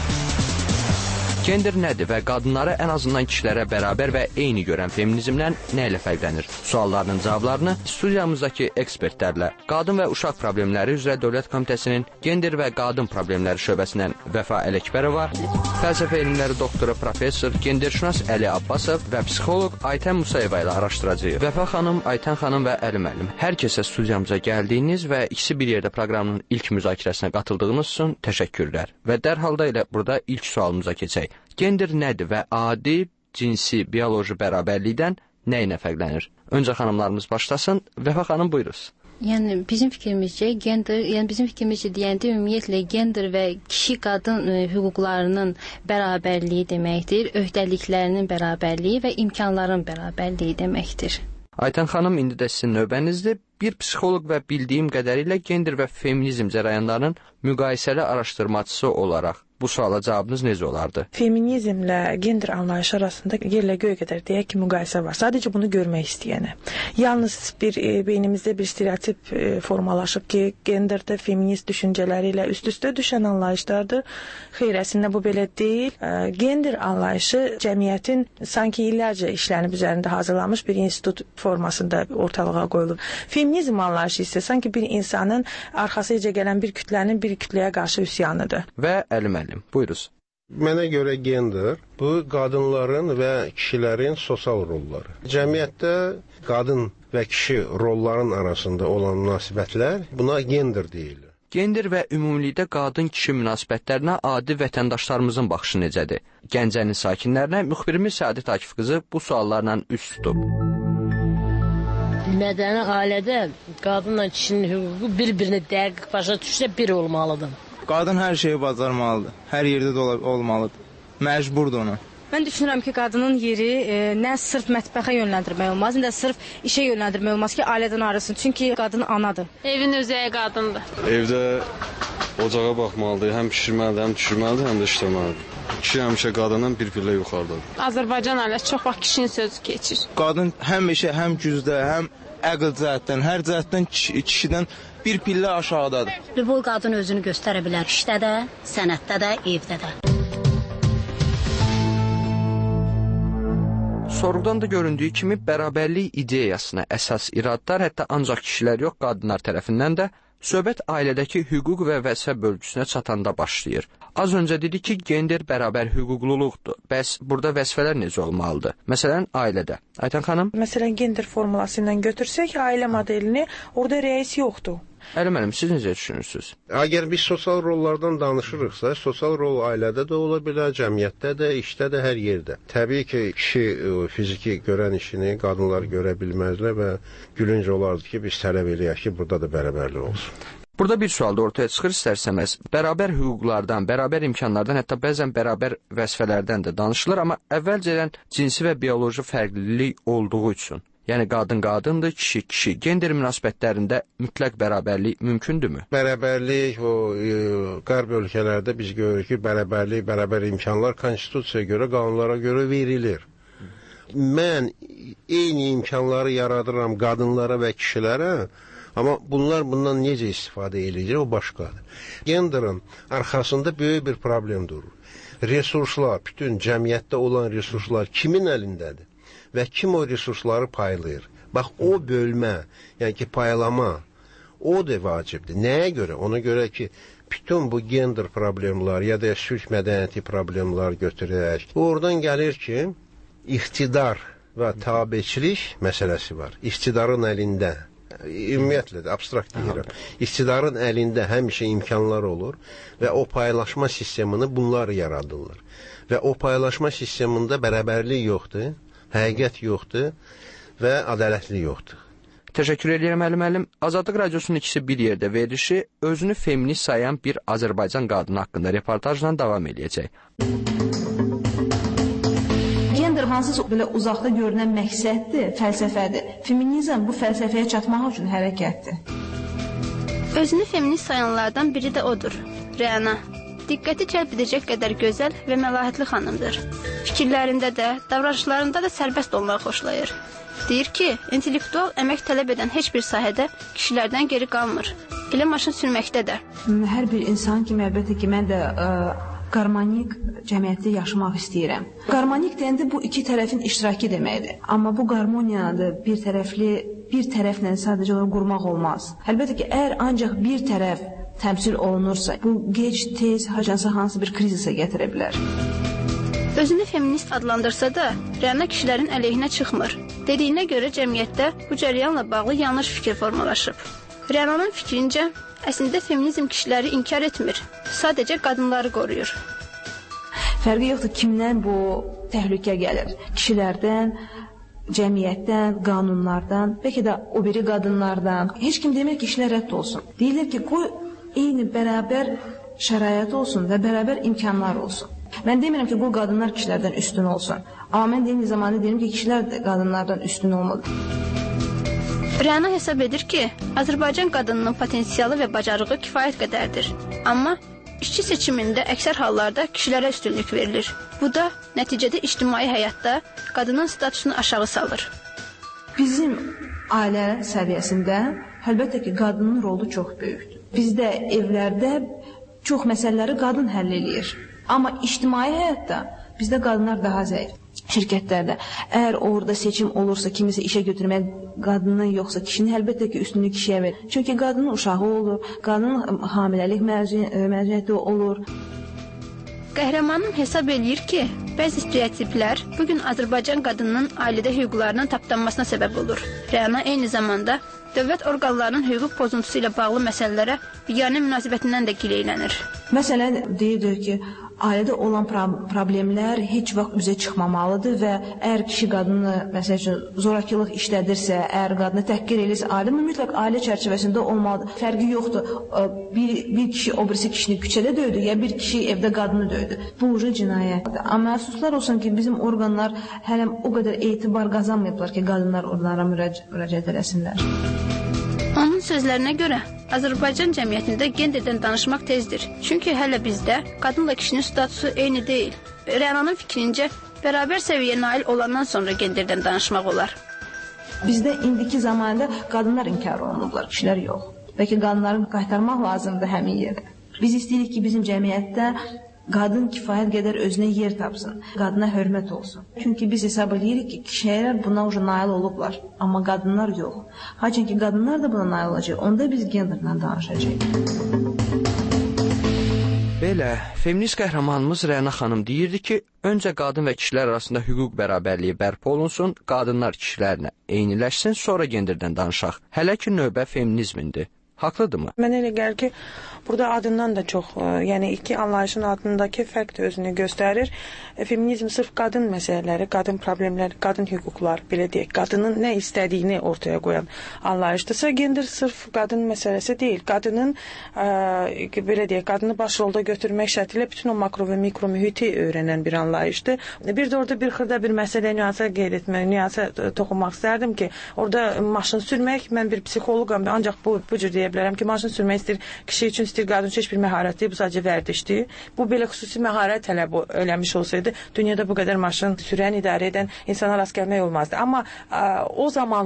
Gender nədir və qadınları ən azından kişilərə bərabər və eyni görən feminizmdən nə ilə fərqlənir? Suallarının cavablarını studiyamızdakı ekspertlərlə Qadın və Uşaq Problemləri üzrə Dövlət Komitəsinin Gender və Qadın Problemləri şöbəsindən Vəfa Ələkbərova, fəlsəfə elmləri doktoru professor, genderşünas Əli Abbasov və psixoloq Aytən Musayeva ilə araşdıracağıq. Vəfa xanım, Aytən xanım və Əli müəllim, hər kəsə studiyamıza gəldiyiniz və ikisi bir yerdə proqramının ilk müzakirəsinə qatıldığınız üçün təşəkkürlər. Və dərhal da elə burada ilk sualımıza keçək. Gender nədir və adi, cinsi, bioloji bərabərlikdən nə ilə fərqlənir? Öncə xanımlarımız başlasın. Vəfa xanım, buyuruz. Yəni bizim fikrimizcə gender, yəni bizim fikrimizcə deyəndə ümumiyyətlə gender və kişi qadın e, hüquqlarının bərabərliyi deməkdir, öhdəliklərinin bərabərliyi və imkanların bərabərliyi deməkdir. Aytən xanım, indi də sizin növbənizdir. Bir psixoloq və bildiyim qədərilə gender və feminizm cərəyanlarının müqayisəli araşdırmacısı olaraq bu suala cavabınız necə olardı? Feminizmlə gender anlayışı arasında yerlə göy qədər deyək ki, müqayisə var. Sadəcə bunu görmək istəyənə. Yalnız bir e, beynimizdə bir stereotip e, formalaşıb ki, genderdə feminist düşüncələri ilə üst-üstə düşən anlayışlardır. Xeyr, əslində bu belə deyil. E, gender anlayışı cəmiyyətin sanki illərcə işlənib üzərində hazırlanmış bir institut formasında ortalığa qoyulub. Feminizm anlayışı isə sanki bir insanın arxasıca gələn bir kütlənin bir kütləyə qarşı üsyanıdır. Və Əli müəllim, buyuruz. Mənə görə gender bu qadınların və kişilərin sosial rolları. Cəmiyyətdə qadın və kişi rolların arasında olan münasibətlər buna gender deyilir. Gender və ümumilikdə qadın-kişi münasibətlərinə adi vətəndaşlarımızın baxışı necədir? Gəncənin sakinlərinə müxbirimiz Səadət Akif qızı bu suallarla üst tutub. Mədəni ailədə qadınla kişinin hüququ bir-birini dəqiq başa düşsə bir olmalıdır. Qadın hər şeyi bacarmalıdır, hər yerdə də olmalıdır, məcburdur ona. Mən düşünürəm ki, qadının yeri e, nə sırf mətbəxə yönləndirmək olmaz, nə də sırf işə yönləndirmək olmaz ki, ailədən ayrılsın. Çünki qadın anadır. Evin özəyi qadındır. Evdə ocağa baxmalıdır, həm pişirməlidir, həm düşürməlidir, həm də işləməlidir. Kişi həmişə qadından bir pillə yuxarıdadır. Azərbaycan ailəsi çox vaxt kişinin sözü keçir. Qadın həmişə həm gücdə, həm əql cəhətdən, hər cəhətdən kişidən bir pillə aşağıdadır. Bu qadın özünü göstərə bilər işdə də, sənətdə də, evdə də. Sorğudan da göründüyü kimi bərabərlik ideyasına əsas iradlar hətta ancaq kişilər yox, qadınlar tərəfindən də söhbət ailədəki hüquq və vəzifə bölgüsünə çatanda başlayır. Az öncə dedik ki, gender bərabər hüquqluluqdur. Bəs burada vəzifələr necə olmalıdır? Məsələn, ailədə. Aytən xanım? Məsələn, gender formuası ilə götürsək, ailə modelini, orada rəis yoxdur. Əli müəllim, siz necə düşünürsünüz? Əgər biz sosial rollardan danışırıqsa, sosial rol ailədə də ola bilər, cəmiyyətdə də, işdə də, hər yerdə. Təbii ki, kişi fiziki görən işini qadınlar görə bilməzlər və gülünc olardı ki, biz tələb eləyək ki, burada da bərabərlik olsun. Burada bir sual da ortaya çıxır istərsəməz. Bərabər hüquqlardan, bərabər imkanlardan, hətta bəzən bərabər vəzifələrdən də danışılır, amma əvvəlcədən cinsi və bioloji fərqlilik olduğu üçün, yəni qadın qadındır, kişi kişi, gender münasibətlərində mütləq bərabərlik mümkündürmü? Bərabərlik o e, qərb ölkələrdə biz görürük ki, bərabərlik, bərabər imkanlar konstitusiyaya görə, qanunlara görə verilir. Mən eyni imkanları yaradıram qadınlara və kişilərə, Amma bunlar bundan necə istifadə edəcək, o başqadır. Genderin arxasında böyük bir problem durur. Resurslar, bütün cəmiyyətdə olan resurslar kimin əlindədir və kim o resursları paylayır? Bax, o bölmə, yəni ki, paylama, o da vacibdir. Nəyə görə? Ona görə ki, bütün bu gender problemlər ya da sülh mədəniyyəti problemlər götürək. Oradan gəlir ki, iqtidar və tabeçilik məsələsi var. İqtidarın əlində, ümumiyyətlə də abstrakt deyirəm, iqtidarın əlində həmişə imkanlar olur və o paylaşma sistemini bunlar yaradırlar. Və o paylaşma sistemində bərabərlik yoxdur, həqiqət yoxdur və ədalətli yoxdur. Təşəkkür edirəm Əli müəllim. Azadlıq Radiosunun ikisi bir yerdə verilişi özünü feminist sayan bir Azərbaycan qadını haqqında reportajla davam edəcək. Gender hansısa belə uzaqda görünən məqsəddir, fəlsəfədir. Feminizm bu fəlsəfəyə çatmaq üçün hərəkətdir. Özünü feminist sayanlardan biri də odur. Rəna. Diqqəti cəlb edəcək qədər gözəl və məlahətli xanımdır. Fikirlərində də, davranışlarında da sərbəst olmağı xoşlayır. Deyir ki, intellektual əmək tələb edən heç bir sahədə kişilərdən geri qalmır. Elə maşın sürməkdə də. Hər bir insan kimi əlbəttə ki, mən də ə, qarmonik cəmiyyətdə yaşamaq istəyirəm. Qarmonik deyəndə bu iki tərəfin iştirakı deməkdir. Amma bu qarmoniyanı bir tərəfli, bir tərəflə sadəcə olaraq qurmaq olmaz. Əlbəttə ki, əgər ancaq bir tərəf təmsil olunursa, bu gec, tez, hacansa hansı bir krizisə gətirə bilər. Özünü feminist adlandırsa da, Rəna kişilərin əleyhinə çıxmır. Dediyinə görə cəmiyyətdə bu cəryanla bağlı yanlış fikir formalaşıb. Rənanın fikrincə, əslində feminizm kişiləri inkar etmir, sadəcə qadınları qoruyur. Fərqi yoxdur, kimdən bu təhlükə gəlir? Kişilərdən, cəmiyyətdən, qanunlardan, bəlkə də o biri qadınlardan. Heç kim demir ki, kişilər rədd olsun. Deyilir ki, qoy eyni bərabər şərait olsun və bərabər imkanlar olsun. Mən demirəm ki, bu qadınlar kişilərdən üstün olsun. Amma mən deyim zamanı deyim ki, kişilər də qadınlardan üstün olmalı. Rəna hesab edir ki, Azərbaycan qadınının potensialı və bacarığı kifayət qədərdir. Amma işçi seçimində əksər hallarda kişilərə üstünlük verilir. Bu da nəticədə ictimai həyatda qadının statusunu aşağı salır. Bizim ailə səviyyəsində əlbəttə ki, qadının rolu çox böyükdür. Bizdə evlərdə çox məsələləri qadın həll eləyir. Amma ictimai həyatda bizdə qadınlar daha zəif. Şirkətlərdə əgər orada seçim olursa, kimisə işə götürmək qadından yoxsa kişinin, əlbəttə ki, üstünlük kişiyə verir. Çünki qadının uşağı olur, qadının hamiləlik məzuniyyəti olur. Qəhrəmanım hesab eləyir ki, bəzi stereotiplər bugün Azərbaycan qadınının ailədə hüquqlarının tapdanmasına səbəb olur. Rəna eyni zamanda dövlət orqanlarının hüquq pozuntusu ilə bağlı məsələlərə biganə münasibətindən də gileylənir. Məsələn, deyilir ki, ailədə olan problemlər heç vaxt üzə çıxmamalıdır və əgər kişi qadını, məsəl üçün, zorakılıq işlədirsə, əgər qadını təhqir edirsə, ailə mütləq ailə çərçivəsində olmalıdır. Fərqi yoxdur, bir, bir kişi o birisi kişini küçədə döydü, ya bir kişi evdə qadını döydü. Bu ucu cinayətdir. Amma əfsuslar olsun ki, bizim orqanlar hələ o qədər etibar qazanmayıblar ki, qadınlar onlara müraciət eləsinlər. Onun sözlərinə görə, Azərbaycan cəmiyyətində genderdən danışmaq tezdir. Çünki hələ bizdə qadınla kişinin statusu eyni deyil. Rənanın fikrincə, bərabər səviyyə nail olandan sonra genderdən danışmaq olar. Bizdə indiki zamanda qadınlar inkar olunurlar, kişilər yox. Bəlkə qadınları qaytarmaq lazımdır həmin yerdə. Biz istəyirik ki, bizim cəmiyyətdə qadın kifayət qədər özünə yer tapsın, qadına hörmət olsun. Çünki biz hesab edirik ki, kişilər buna uca nail olublar, amma qadınlar yox. Haçın ki, qadınlar da buna nail olacaq, onda biz genderlə danışacaq. Belə, feminist qəhrəmanımız Rəna xanım deyirdi ki, öncə qadın və kişilər arasında hüquq bərabərliyi bərpa olunsun, qadınlar kişilərlə eyniləşsin, sonra genderdən danışaq. Hələ ki, növbə feminizmindir. Haqlıdırmı? Mənə elə gəlir ki, burada adından da çox, yəni iki anlayışın adındakı fərq də özünü göstərir. Feminizm sırf qadın məsələləri, qadın problemləri, qadın hüquqlar, belə deyək, qadının nə istədiyini ortaya qoyan anlayışdırsa, gender sırf qadın məsələsi deyil. Qadının, ə, belə deyək, qadını baş rolda götürmək şərtilə bütün o makro və mikro mühiti öyrənən bir anlayışdır. Bir də orada bir xırda bir məsələ nüansa qeyd etmək, nüansa toxunmaq istərdim ki, orada maşın sürmək, mən bir psixoloqam, ancaq bu, bu cür deyə bilərəm ki, maşın sürmək istəyir, kişi üçün istəyir, qadın üçün heç bir məharət deyil, bu sadəcə vərdişdir. Bu belə xüsusi məharət tələb eləmiş olsaydı, dünyada bu qədər maşın sürən, idarə edən insana rast gəlmək olmazdı. Amma ə, o zamanlar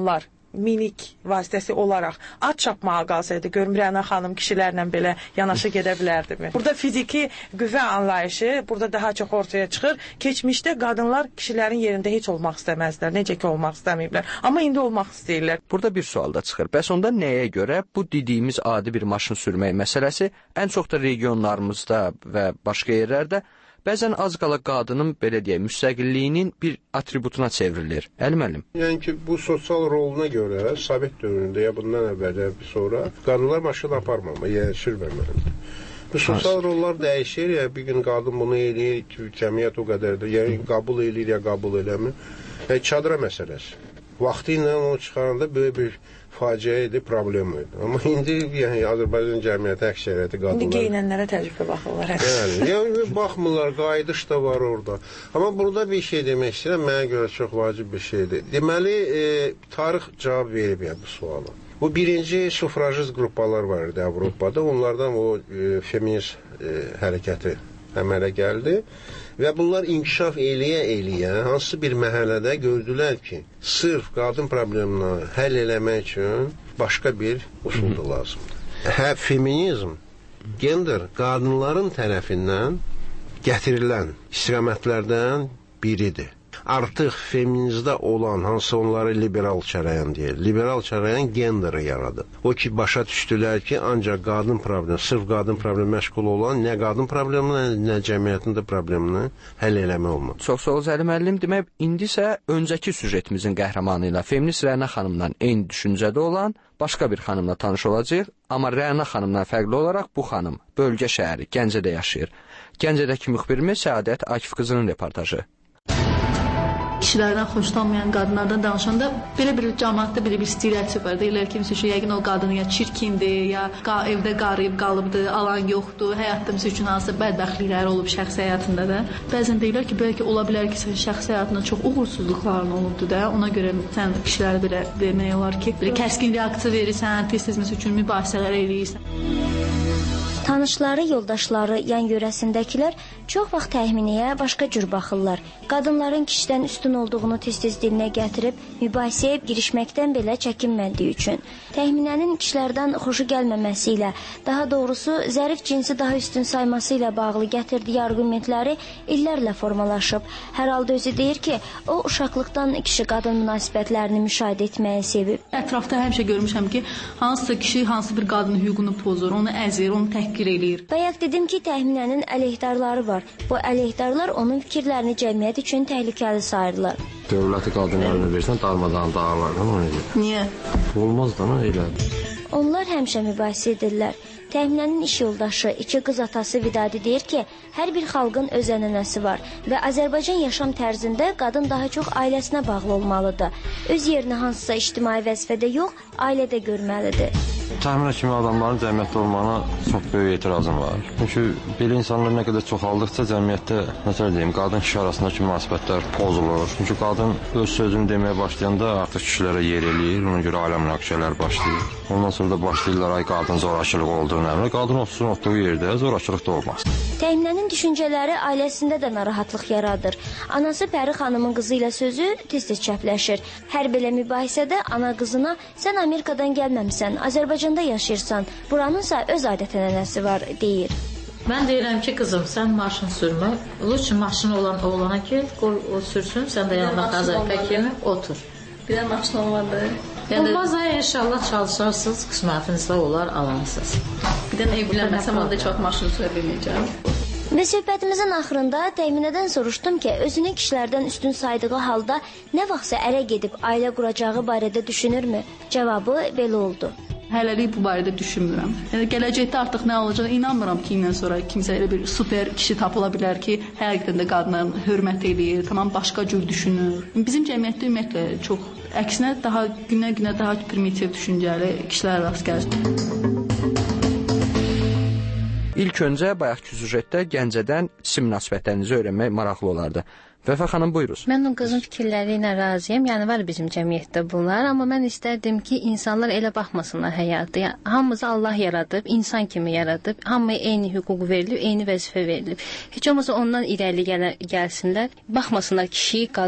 minik vasitəsi olaraq at çapmağa qalsaydı, görmürəm Rəna xanım kişilərlə belə yanaşı gedə bilərdimi? Burada fiziki qüvvə anlayışı burada daha çox ortaya çıxır. Keçmişdə qadınlar kişilərin yerində heç olmaq istəməzdilər, necə ki olmaq istəməyiblər. Amma indi olmaq istəyirlər. Burada bir sual da çıxır. Bəs onda nəyə görə bu dediyimiz adi bir maşın sürmək məsələsi ən çox da regionlarımızda və başqa yerlərdə bəzən az qala qadının, belə deyək, müstəqilliyinin bir atributuna çevrilir. Əli müəllim? Yəni ki, bu sosial roluna görə Sovet dövründə ya bundan əvvəl ya sonra qadınlar maşın aparmama, yəni sürməməlidir. Bu sosial rollar dəyişir, ya bir gün qadın bunu eləyir, cəmiyyət o qədərdir, yəni qəbul eləyir ya qəbul eləmir. Yəni çadıra məsələsi. Vaxtı ilə onu çıxaranda böyük bir faciə idi, problem idi. Amma indi yəni Azərbaycan cəmiyyəti əksəriyyəti qadınlar... İndi geyinənlərə təəccüblə baxırlar. Yəni, yəni baxmırlar, qayıdış da var orada. Amma burada bir şey demək istəyirəm, mənə görə çox vacib bir şeydir. Deməli, e, tarix cavab verib yəni bu suala. Bu birinci sufrajist qrupalar var idi Avropada, onlardan o e, feminist e, hərəkəti əmələ gəldi. Və bunlar inkişaf eləyə-eləyə hansı bir məhəllədə gördülər ki, sırf qadın problemini həll eləmək üçün başqa bir usuldur lazımdır. Hə, feminizm, gender qadınların tərəfindən gətirilən istiqamətlərdən biridir. Artıq feminizmdə olan, hansı onları liberal çərəyan deyir, liberal çərəyan genderi yaradıb. O ki, başa düşdülər ki, ancaq qadın problemi, sırf qadın problemi məşğul olan nə qadın problemini, nə cəmiyyətin də problemini həll eləmək olmaz. Çox sağ ol Zəli müəllim. Demək, indi isə öncəki süjetimizin qəhrəmanı ilə feminist Rəna xanımla eyni düşüncədə olan başqa bir xanımla tanış olacağıq. Amma Rəna xanımdan fərqli olaraq bu xanım bölgə şəhəri Gəncədə yaşayır. Gəncədəki müxbirimiz Səadət Akif qızının reportajı. Kişilərdən xoşlanmayan qadınlardan danışanda belə bir cəmiyyətdə belə bir stereotip var. Deyirlər ki, məsələn, yəqin o qadın ya çirkindir, ya qa evdə qarıyıb qalıbdır, alan yoxdur, həyatda məsəl üçün hansısa bədbəxtliklər olub şəxsi həyatında da. Bəzən deyirlər ki, bəlkə ola bilər ki, sən şəxsi həyatında çox uğursuzluqların olubdu da. Ona görə sən kişilərə belə demək olar ki, belə kəskin reaksiya verirsən, tez-tez məsəl üçün mübahisələr eləyirsən. Tanışları, yoldaşları, yan yörəsindəkilər çox vaxt təxminiyə başqa cür baxırlar. Qadınların kişidən üstün olduğunu tez-tez dilinə gətirib, mübahisəyə girişməkdən belə çəkinmədiyi üçün. Təxminənin kişilərdən xoşu gəlməməsi ilə, daha doğrusu zərif cinsi daha üstün sayması ilə bağlı gətirdiyi argumentləri illərlə formalaşıb. Hər halda özü deyir ki, o uşaqlıqdan kişi-qadın münasibətlərini müşahidə etməyi sevib. Ətrafda həmişə görmüşəm ki, hansısa kişi hansı bir qadının hüququnu pozur, onu əzir, onu təhqir eləyir. Bayaq dedim ki, təxminənin əleyhdarları var. Bu əleyhdarlar onun fikirlərini cəmiyyət üçün təhlükəli sayırlar. Dövləti qadınlarına versən darmadan dağlardan onu edir. Niyə? Olmaz da nə elə. Onlar həmişə mübahisə edirlər. Təxminənin iş yoldaşı, iki qız atası Vidadi deyir ki, hər bir xalqın öz ənənəsi var və Azərbaycan yaşam tərzində qadın daha çox ailəsinə bağlı olmalıdır. Öz yerini hansısa ictimai vəzifədə yox, ailədə görməlidir. Təxminə kimi adamların cəmiyyətdə olmağına çox böyük etirazım var. Çünki belə insanlar nə qədər çoxaldıqca cəmiyyətdə, məsələ deyim, qadın-kişi arasındakı münasibətlər pozulur. Çünki qadın öz sözünü deməyə başlayanda artıq kişilərə yer eləyir, ona görə ailə münaqişələr başlayır. Ondan sonra da başlayırlar, ay qadın zorakılıq olduğunu əmrə, qadın otursun otduğu yerdə zorakılıq da olmaz. Təxminənin düşüncələri ailəsində də narahatlıq yaradır. Anası Pəri xanımın qızı ilə sözü tez-tez çəpləşir. Hər belə mübahisədə ana qızına sən Amerikadan gəlməmisən, Azərbaycanda yaşayırsan, buranınsa öz adət-ənənəsi var, deyir. Mən deyirəm ki, qızım, sən maşın sürmə, lütfen maşın olan oğlana ki, qoy o sürsün, sən də yanına Azərbaycan kimi otur. Bir də maşın olmadı. Yəni, olmaz, ay, inşallah çalışarsınız, qismətinizdə olar, alansınız. Bir də evlənməsəm, onda çox maşın sürə bilməyəcəm. Və söhbətimizin axırında təxminədən soruşdum ki, özünü kişilərdən üstün saydığı halda nə vaxtsa ərə gedib ailə quracağı barədə düşünürmü? Cavabı belə oldu. Hələlik bu barədə düşünmürəm. Yəni gələcəkdə artıq nə olacaq inanmıram ki, indən sonra kimsə elə bir super kişi tapıla bilər ki, həqiqətən də qadına hörmət eləyir, tamam başqa cür düşünür. Bizim cəmiyyətdə ümumiyyətlə çox əksinə daha günə-günə daha primitiv düşüncəli kişilər rast gəlir. İlk öncə bayaqki süjetdə Gəncədən sizin münasibətlərinizi öyrənmək maraqlı olardı. Vəfa xanım, buyuruz. Mən o qızın fikirləri ilə razıyam. Yəni var bizim cəmiyyətdə bunlar, amma mən istərdim ki, insanlar elə baxmasınlar həyata. Yəni, hamımızı Allah yaradıb, insan kimi yaradıb, hamıya eyni hüquq verilib, eyni vəzifə verilib. Heç olmasa ondan irəli gəl gəlsinlər, baxmasınlar kişi, qadın.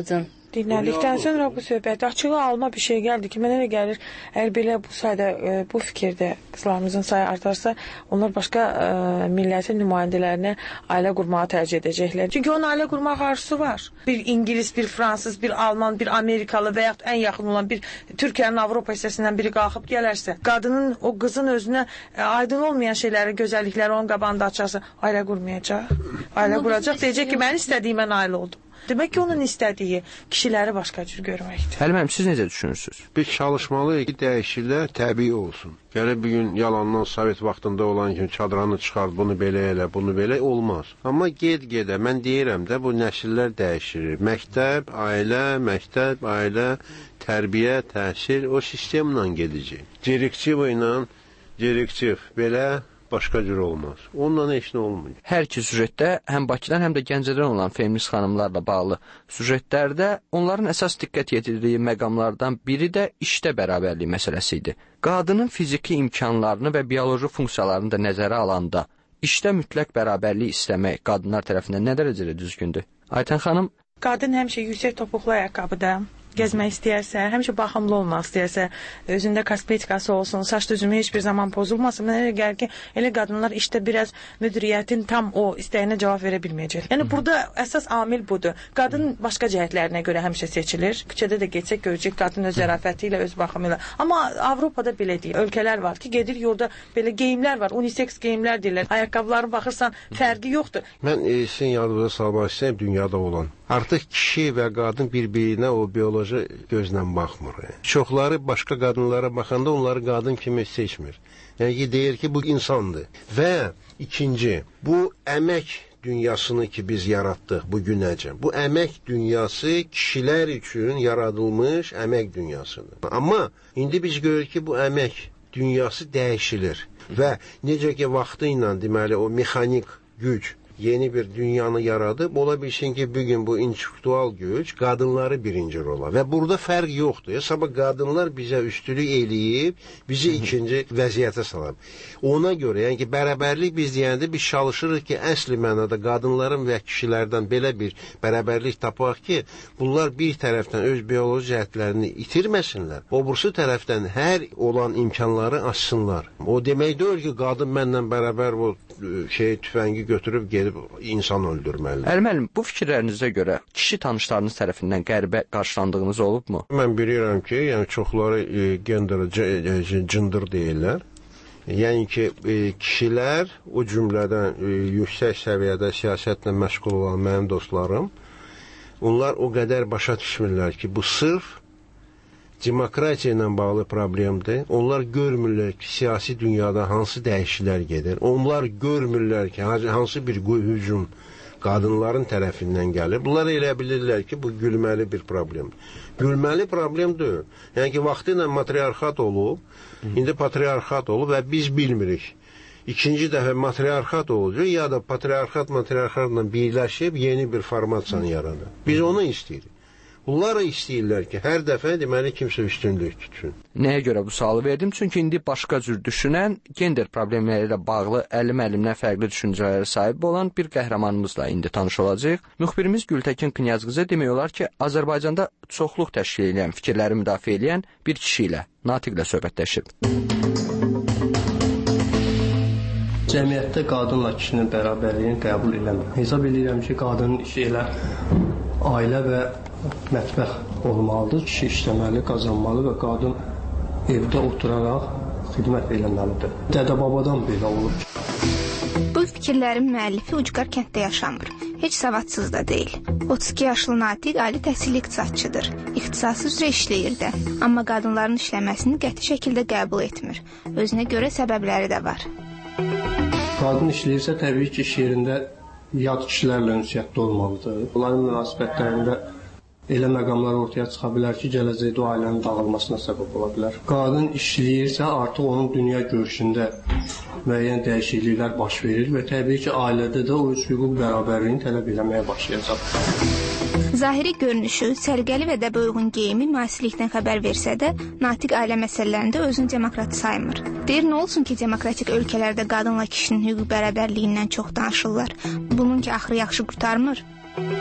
Dinlədikdən sonra bu söhbət açığa alma bir şey gəldi ki, mənə elə gəlir, əgər belə bu sayda, bu fikirdə qızlarımızın sayı artarsa, onlar başqa ə, millətin nümayəndələrinə ailə qurmağı tərcih edəcəklər. Çünki onun ailə qurmaq arzusu var. Bir İngilis, bir Fransız, bir Alman, bir Amerikalı və yaxud ən yaxın olan bir Türkiyənin Avropa hissəsindən biri qalxıb gələrsə, qadının, o qızın özünə ə, aydın olmayan şeyləri, gözəllikləri onun qabağında açarsa, ailə qurmayacaq. Ailə quracaq, deyəcək ki, mən istədiyim, mən ailə oldum. Demək ki, onun istədiyi kişiləri başqa cür görməkdir. Həlim müəllim, siz necə düşünürsünüz? Biz çalışmalıyıq ki, dəyişikliklər təbii olsun. Yəni, bir gün yalandan Sovet vaxtında olan kimi çadranı çıxar, bunu belə elə, bunu belə olmaz. Amma ged-gedə, mən deyirəm də, bu nəsillər dəyişir. Məktəb, ailə, məktəb, ailə, tərbiyə, təhsil, o sistemlə gedəcək. Direktiv ilə, direktiv belə başqa cür olmaz. Onunla heç nə olmur. Hər iki süjetdə həm Bakıdan, həm də Gəncədən olan feminist xanımlarla bağlı süjetlərdə onların əsas diqqət yetirdiyi məqamlardan biri də işdə bərabərlik məsələsi idi. Qadının fiziki imkanlarını və bioloji funksiyalarını da nəzərə alanda işdə mütləq bərabərlik istəmək qadınlar tərəfindən nə dərəcədə düzgündür? Aytən xanım, qadın həmişə yüksək topuqlu ayaqqabıda gəzmək istəyərsə, həmişə baxımlı olmaq istəyərsə, özündə kosmetikası olsun, saç düzümü heç bir zaman pozulmasın. Mənə elə gəlir ki, elə qadınlar işdə biraz müdiriyyətin tam o istəyinə cavab verə bilməyəcək. Yəni burada əsas amil budur. Qadın başqa cəhətlərinə görə həmişə seçilir. Küçədə də geçsək görəcək qadın öz zərafəti ilə, öz baxımı ilə. Amma Avropada belə deyil. Ölkələr var ki, gedir yolda belə geyimlər var, unisex geyimlər deyirlər. Ayaqqabıları baxırsan, fərqi yoxdur. Mən e, sizin yadınıza salmaq istəyirəm dünyada olan. Artıq kişi və qadın bir-birinə o bioloji gözlə baxmır. Çoxları başqa qadınlara baxanda onları qadın kimi seçmir. Yəni ki, deyir ki, bu insandır. Və ikinci, bu əmək dünyasını ki biz yaratdıq bu günəcə. Bu əmək dünyası kişilər üçün yaradılmış əmək dünyasıdır. Amma indi biz görürük ki, bu əmək dünyası dəyişilir. Və necə ki, vaxtı ilə deməli o mexanik güc yeni bir dünyanı yaradıb, ola bilsin ki, bugün bu intellektual güc qadınları birinci rola. Və burada fərq yoxdur. Ya, sabah qadınlar bizə üstülük eləyib, bizi ikinci vəziyyətə salıb. Ona görə, yəni ki, bərabərlik biz deyəndə biz çalışırıq ki, əsli mənada qadınların və kişilərdən belə bir bərabərlik tapaq ki, bunlar bir tərəfdən öz bioloji cəhətlərini itirməsinlər, o birisi tərəfdən hər olan imkanları açsınlar. O demək deyil ki, qadın mənlə bərabər o şey tüfəngi götürüb gedib insan öldürməlidir. Əli müəllim, bu fikirlərinizə görə kişi tanışlarınız tərəfindən qəribə qarşılandığınız olubmu? Mən bilirəm ki, yəni çoxları e, gender, cındır deyirlər. Yəni ki, e, kişilər o cümlədən e, yüksək səviyyədə siyasətlə məşğul olan mənim dostlarım, onlar o qədər başa düşmürlər ki, bu sırf demokratiya ilə bağlı problemdir. Onlar görmürlər ki, siyasi dünyada hansı dəyişikliklər gedir. Onlar görmürlər ki, hansı bir hücum qadınların tərəfindən gəlir. Bunlar elə bilirlər ki, bu gülməli bir problemdir. Gülməli problem deyil. Yəni ki, vaxtı ilə matriarxat olub, indi patriarxat olub və biz bilmirik. İkinci dəfə matriarxat olacaq, ya da patriarxat matriarxatla birləşib yeni bir formasyon yaradır. Biz onu istəyirik. Bunlar istəyirlər ki, hər dəfə deməli kimsə üstünlük tutsun. Nəyə görə bu sualı verdim? Çünki indi başqa cür düşünən, gender problemləri ilə bağlı əlim əlimdən fərqli düşüncələrə sahib olan bir qəhrəmanımızla indi tanış olacağıq. Müxbirimiz Gültəkin Knyazqızı demək olar ki, Azərbaycanda çoxluq təşkil edən, fikirləri müdafiə edən bir kişi ilə, Natiqlə söhbətləşib. Cəmiyyətdə qadınla kişinin bərabərliyini qəbul eləmir. Hesab edirəm ki, qadının işi elə ailə və mətbəx olmalıdır, kişi işləməli, qazanmalı və qadın evdə oturaraq xidmət eləməlidir. Dədə-babadan belə olur. Bu fikirlərin müəllifi ucqar kənddə yaşamır. Heç savadsız da deyil. otuz iki yaşlı Natiq ali təhsilli iqtisadçıdır. İxtisası üzrə işləyir də. Amma qadınların işləməsini qəti şəkildə qəbul etmir. Özünə görə səbəbləri də var. Qadın işləyirsə, təbii ki, iş yerində yad kişilərlə ünsiyyətdə olmalıdır. Onların münasibətlərində elə məqamlar ortaya çıxa bilər ki, gələcəkdə o ailənin dağılmasına səbəb ola bilər. Qadın işləyirsə, artıq onun dünya görüşündə müəyyən dəyişikliklər baş verir və təbii ki, ailədə də o üç hüquq bərabərliyini tələb eləməyə başlayacaq. Zahiri görünüşü, sərgəli və dəbə uyğun geyimi müasirlikdən xəbər versə də, Natiq ailə məsələlərində özünü demokrat saymır. Deyir, nə olsun ki, demokratik ölkələrdə qadınla kişinin hüquq bərabərliyindən çox danışırlar. Bunun ki, axırı yaxşı qurtarmır.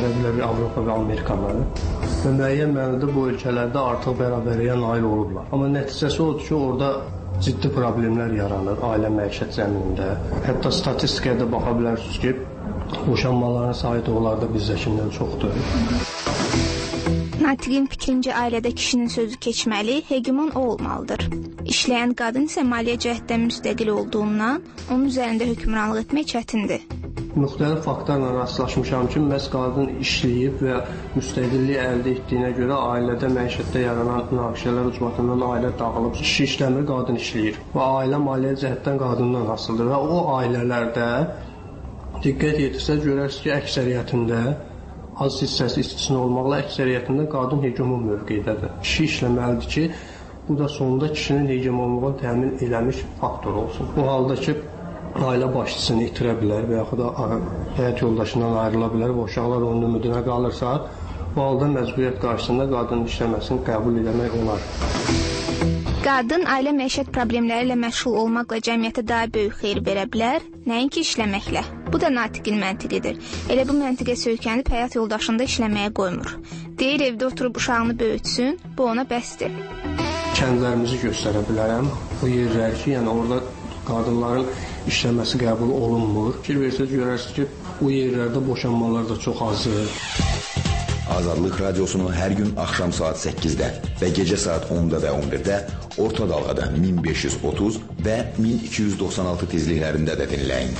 məqsədləri Avropa və Amerikalıları və müəyyən mənada bu ölkələrdə artıq bərabərliyə nail olublar. Amma nəticəsi odur ki, orada ciddi problemlər yaranır ailə məişət zəminində. Hətta statistikaya da baxa bilərsiniz ki, boşanmaların sayı da onlarda bizdəkindən çoxdur. Natiqin fikrincə ailədə kişinin sözü keçməli, hegemon o olmalıdır. İşləyən qadın isə maliyyə cəhətdən müstəqil olduğundan onun üzərində hökmranlıq etmək çətindir. Müxtəlif faktlarla rastlaşmışam ki, məhz qadın işləyib və müstəqillik əldə etdiyinə görə ailədə məişətdə yaranan münaqişələr ucbatından ailə dağılıb, kişi işləmir, qadın işləyir. Və ailə maliyyə cəhətdən qadından asılıdır və o ailələrdə diqqət yetirsəz görərsiniz ki, əksəriyyətində az hissəsi istisna olmaqla əksəriyyətində qadın hegemon mövqeydədir. Kişi işləməlidir ki, bu da sonunda kişinin hegemonluğunu təmin eləmiş faktor olsun. Bu halda ki, ailə başçısını itirə bilər və yaxud da həyat yoldaşından ayrıla bilər və uşaqlar onun ümidinə qalırsa, bu halda məcburiyyət qarşısında qadının işləməsini qəbul etmək olar. Qadın ailə məişət problemləri ilə məşğul olmaqla cəmiyyətə daha böyük xeyir verə bilər, nəinki işləməklə. Bu da natiqin məntiqidir. Elə bu məntiqə söykənib həyat yoldaşında işləməyə qoymur. Deyir, evdə oturub uşağını böyütsün, bu ona bəsdir. Kəndlərimizi göstərə bilərəm. Bu yerlər ki, yəni orada qadınların işləməsi qəbul olunmur. Fikir versəz görərsiniz ki, bu yerlərdə boşanmalar da çox azdır. Azadlıq Radiosunu hər gün axşam saat səkkizdə və gecə saat onda və on birdə orta dalğada min beş yüz otuz və min iki yüz doxsan altı tezliklərində də dinləyin.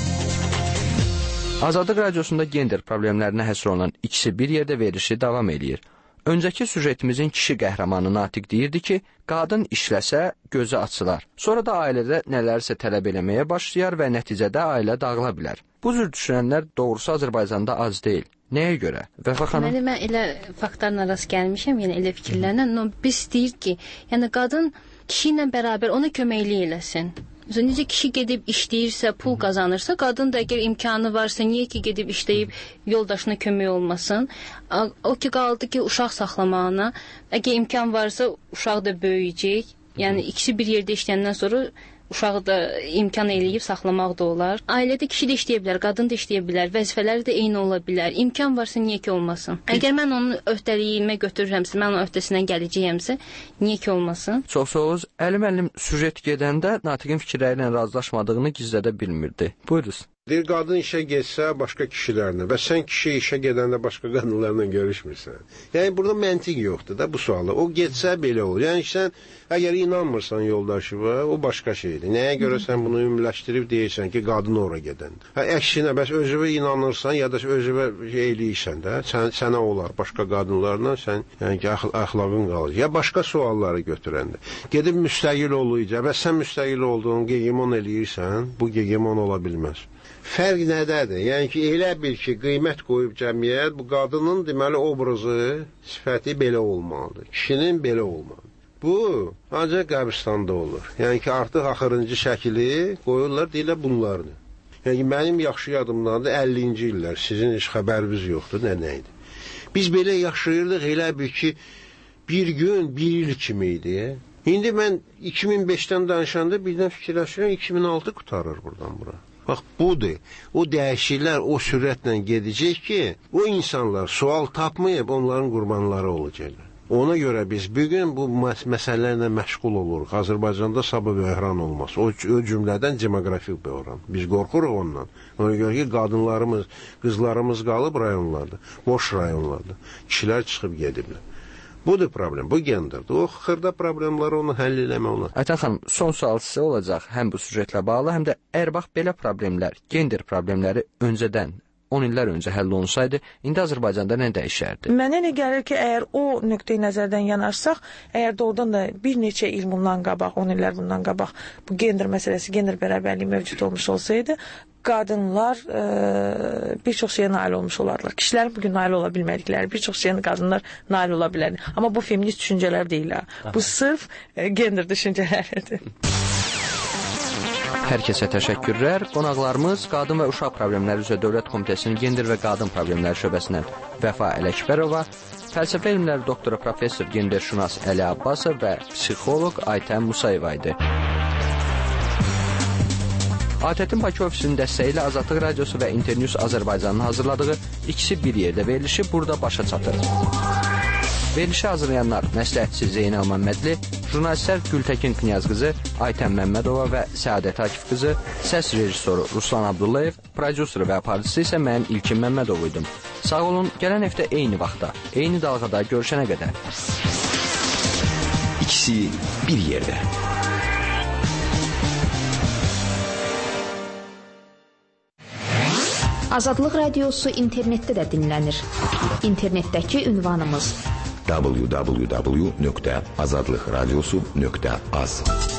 Azadlıq Radiosunda gender problemlərinə həsr olunan ikisi bir yerdə verilişi davam eləyir. Öncəki süjetimizin kişi qəhrəmanı Natiq deyirdi ki, qadın işləsə gözü açılar. Sonra da ailədə nələrsə tələb eləməyə başlayar və nəticədə ailə dağıla bilər. Bu cür düşünənlər doğrusu Azərbaycanda az deyil. Nəyə görə? Vəfa xanım? Deməli, mən elə faktlarla rast gəlmişəm, yəni elə fikirlərlə. No, biz deyir ki, yəni qadın kişi ilə bərabər ona köməklik eləsin. Necə kişi gedib işləyirsə, pul qazanırsa, qadın da əgər imkanı varsa, niyə ki gedib işləyib yoldaşına kömək olmasın? O ki qaldı ki, uşaq saxlamağına, əgər imkan varsa, uşaq da böyüyəcək. Yəni ikisi bir yerdə işləyəndən sonra uşağı da imkan eləyib saxlamaq da olar. Ailədə kişi də işləyə bilər, qadın da işləyə bilər, vəzifələri də eyni ola bilər. İmkan varsa niyə ki olmasın? Əgər mən onun öhdəliyimə götürürəmsə, mən onun öhdəsindən gələcəyəmsə, niyə ki olmasın? Çox sağ olun. Əli müəllim süjet gedəndə Natiqin fikirləri ilə razılaşmadığını gizlədə bilmirdi. Buyurunuz. Deyir, qadın işə getsə başqa kişilərlə və sən kişi işə gedəndə başqa qadınlarla görüşmürsən. Yəni, burada məntiq yoxdur da bu sualda. O getsə belə olur. Yəni, sən əgər inanmırsan yoldaşıva, o başqa şeydir. Nəyə görə sən bunu ümumləşdirib deyirsən ki, qadın ora gedəndə. Hə, əksinə, bəs özüvə inanırsan ya da özüvə eləyirsən də, sən, sənə olar başqa qadınlarla, sən yəni ki, əxl əxlaqın qalır. Ya başqa sualları götürəndə. Gedib müstəqil oluyacaq və sən müstəqil olduğunu hegemon eləyirsən, bu hegemon ola bilməz. Fərq nədədir? Yəni ki, elə bir ki, qiymət qoyub cəmiyyət, bu qadının deməli obrazı, sifəti belə olmalıdır. Kişinin belə olmalıdır. Bu, ancaq qəbristanda olur. Yəni ki, artıq axırıncı şəkili qoyurlar, deyirlər bunlardır. Yəni ki, mənim yaxşı yadımdadır, əllinci illər, sizin heç xəbəriniz yoxdur, nə nə idi. Biz belə yaşayırdıq, elə bir ki, bir gün, bir il kimi idi. İndi mən iki min beşdən danışanda birdən fikirləşirəm, iki min altı qutarır buradan bura. Bax, budur. O dəyişikliklər o sürətlə gedəcək ki, o insanlar sual tapmayıb, onların qurbanları olacaqlar. Ona görə biz bugün bu məsələlərlə məşğul oluruq. Azərbaycanda sabah böhran olmaz. O, o cümlədən demoqrafik böhran. Biz qorxuruq ondan. Ona görə ki, qadınlarımız, qızlarımız qalıb rayonlarda, boş rayonlarda. Kişilər çıxıb gediblər. Budur problem, bu genderdir. O xırda problemləri onu həll eləmək olar. Aytan xanım, son sual sizə olacaq həm bu süjetlə bağlı, həm də əgər bax belə problemlər, gender problemləri öncədən, on illər öncə həll olunsaydı, indi Azərbaycanda nə dəyişərdi? Mənə elə gəlir ki, əgər o nöqteyi nəzərdən yanarsaq, əgər doğrudan da bir neçə il bundan qabaq, on illər bundan qabaq bu gender məsələsi, gender bərabərliyi mövcud olmuş olsaydı, qadınlar e, bir çox şeyə nail olmuş olarlar. Kişilərin bugün nail ola bilmədikləri, bir çox şeyə qadınlar nail ola bilər. Amma bu feminist düşüncələr deyil. Bu sırf e, gender düşüncələridir. Hər kəsə təşəkkürlər. Qonaqlarımız Qadın və Uşaq Problemləri üzrə Dövlət Komitəsinin Gender və Qadın Problemləri şöbəsindən Vəfa Ələkbərova, fəlsəfə elmləri doktoru professor genderşünas Əli Abbasov və psixoloq Aytən Musayeva idi. ATƏT-in Bakı ofisinin dəstəyi ilə Azadlıq Radiosu və Internews Azərbaycanın hazırladığı ikisi bir yerdə verilişi burada başa çatır. Verilişi hazırlayanlar məsləhətçi Zeynəl Məmmədli, jurnalistlər Gültəkin Knyazqızı, Aytən Məmmədova və Səadət Akif qızı, səs rejissoru Ruslan Abdullayev, prodüseri və aparıcısı isə mən İlkin Məmmədov idim. Sağ olun, gələn həftə eyni vaxtda, eyni dalğada görüşənə qədər. İkisi bir yerdə. Azadlıq Radiosu internetdə də dinlənir. İnternetdəki ünvanımız w w w nöqtə azadlıqradiosu nöqtə az.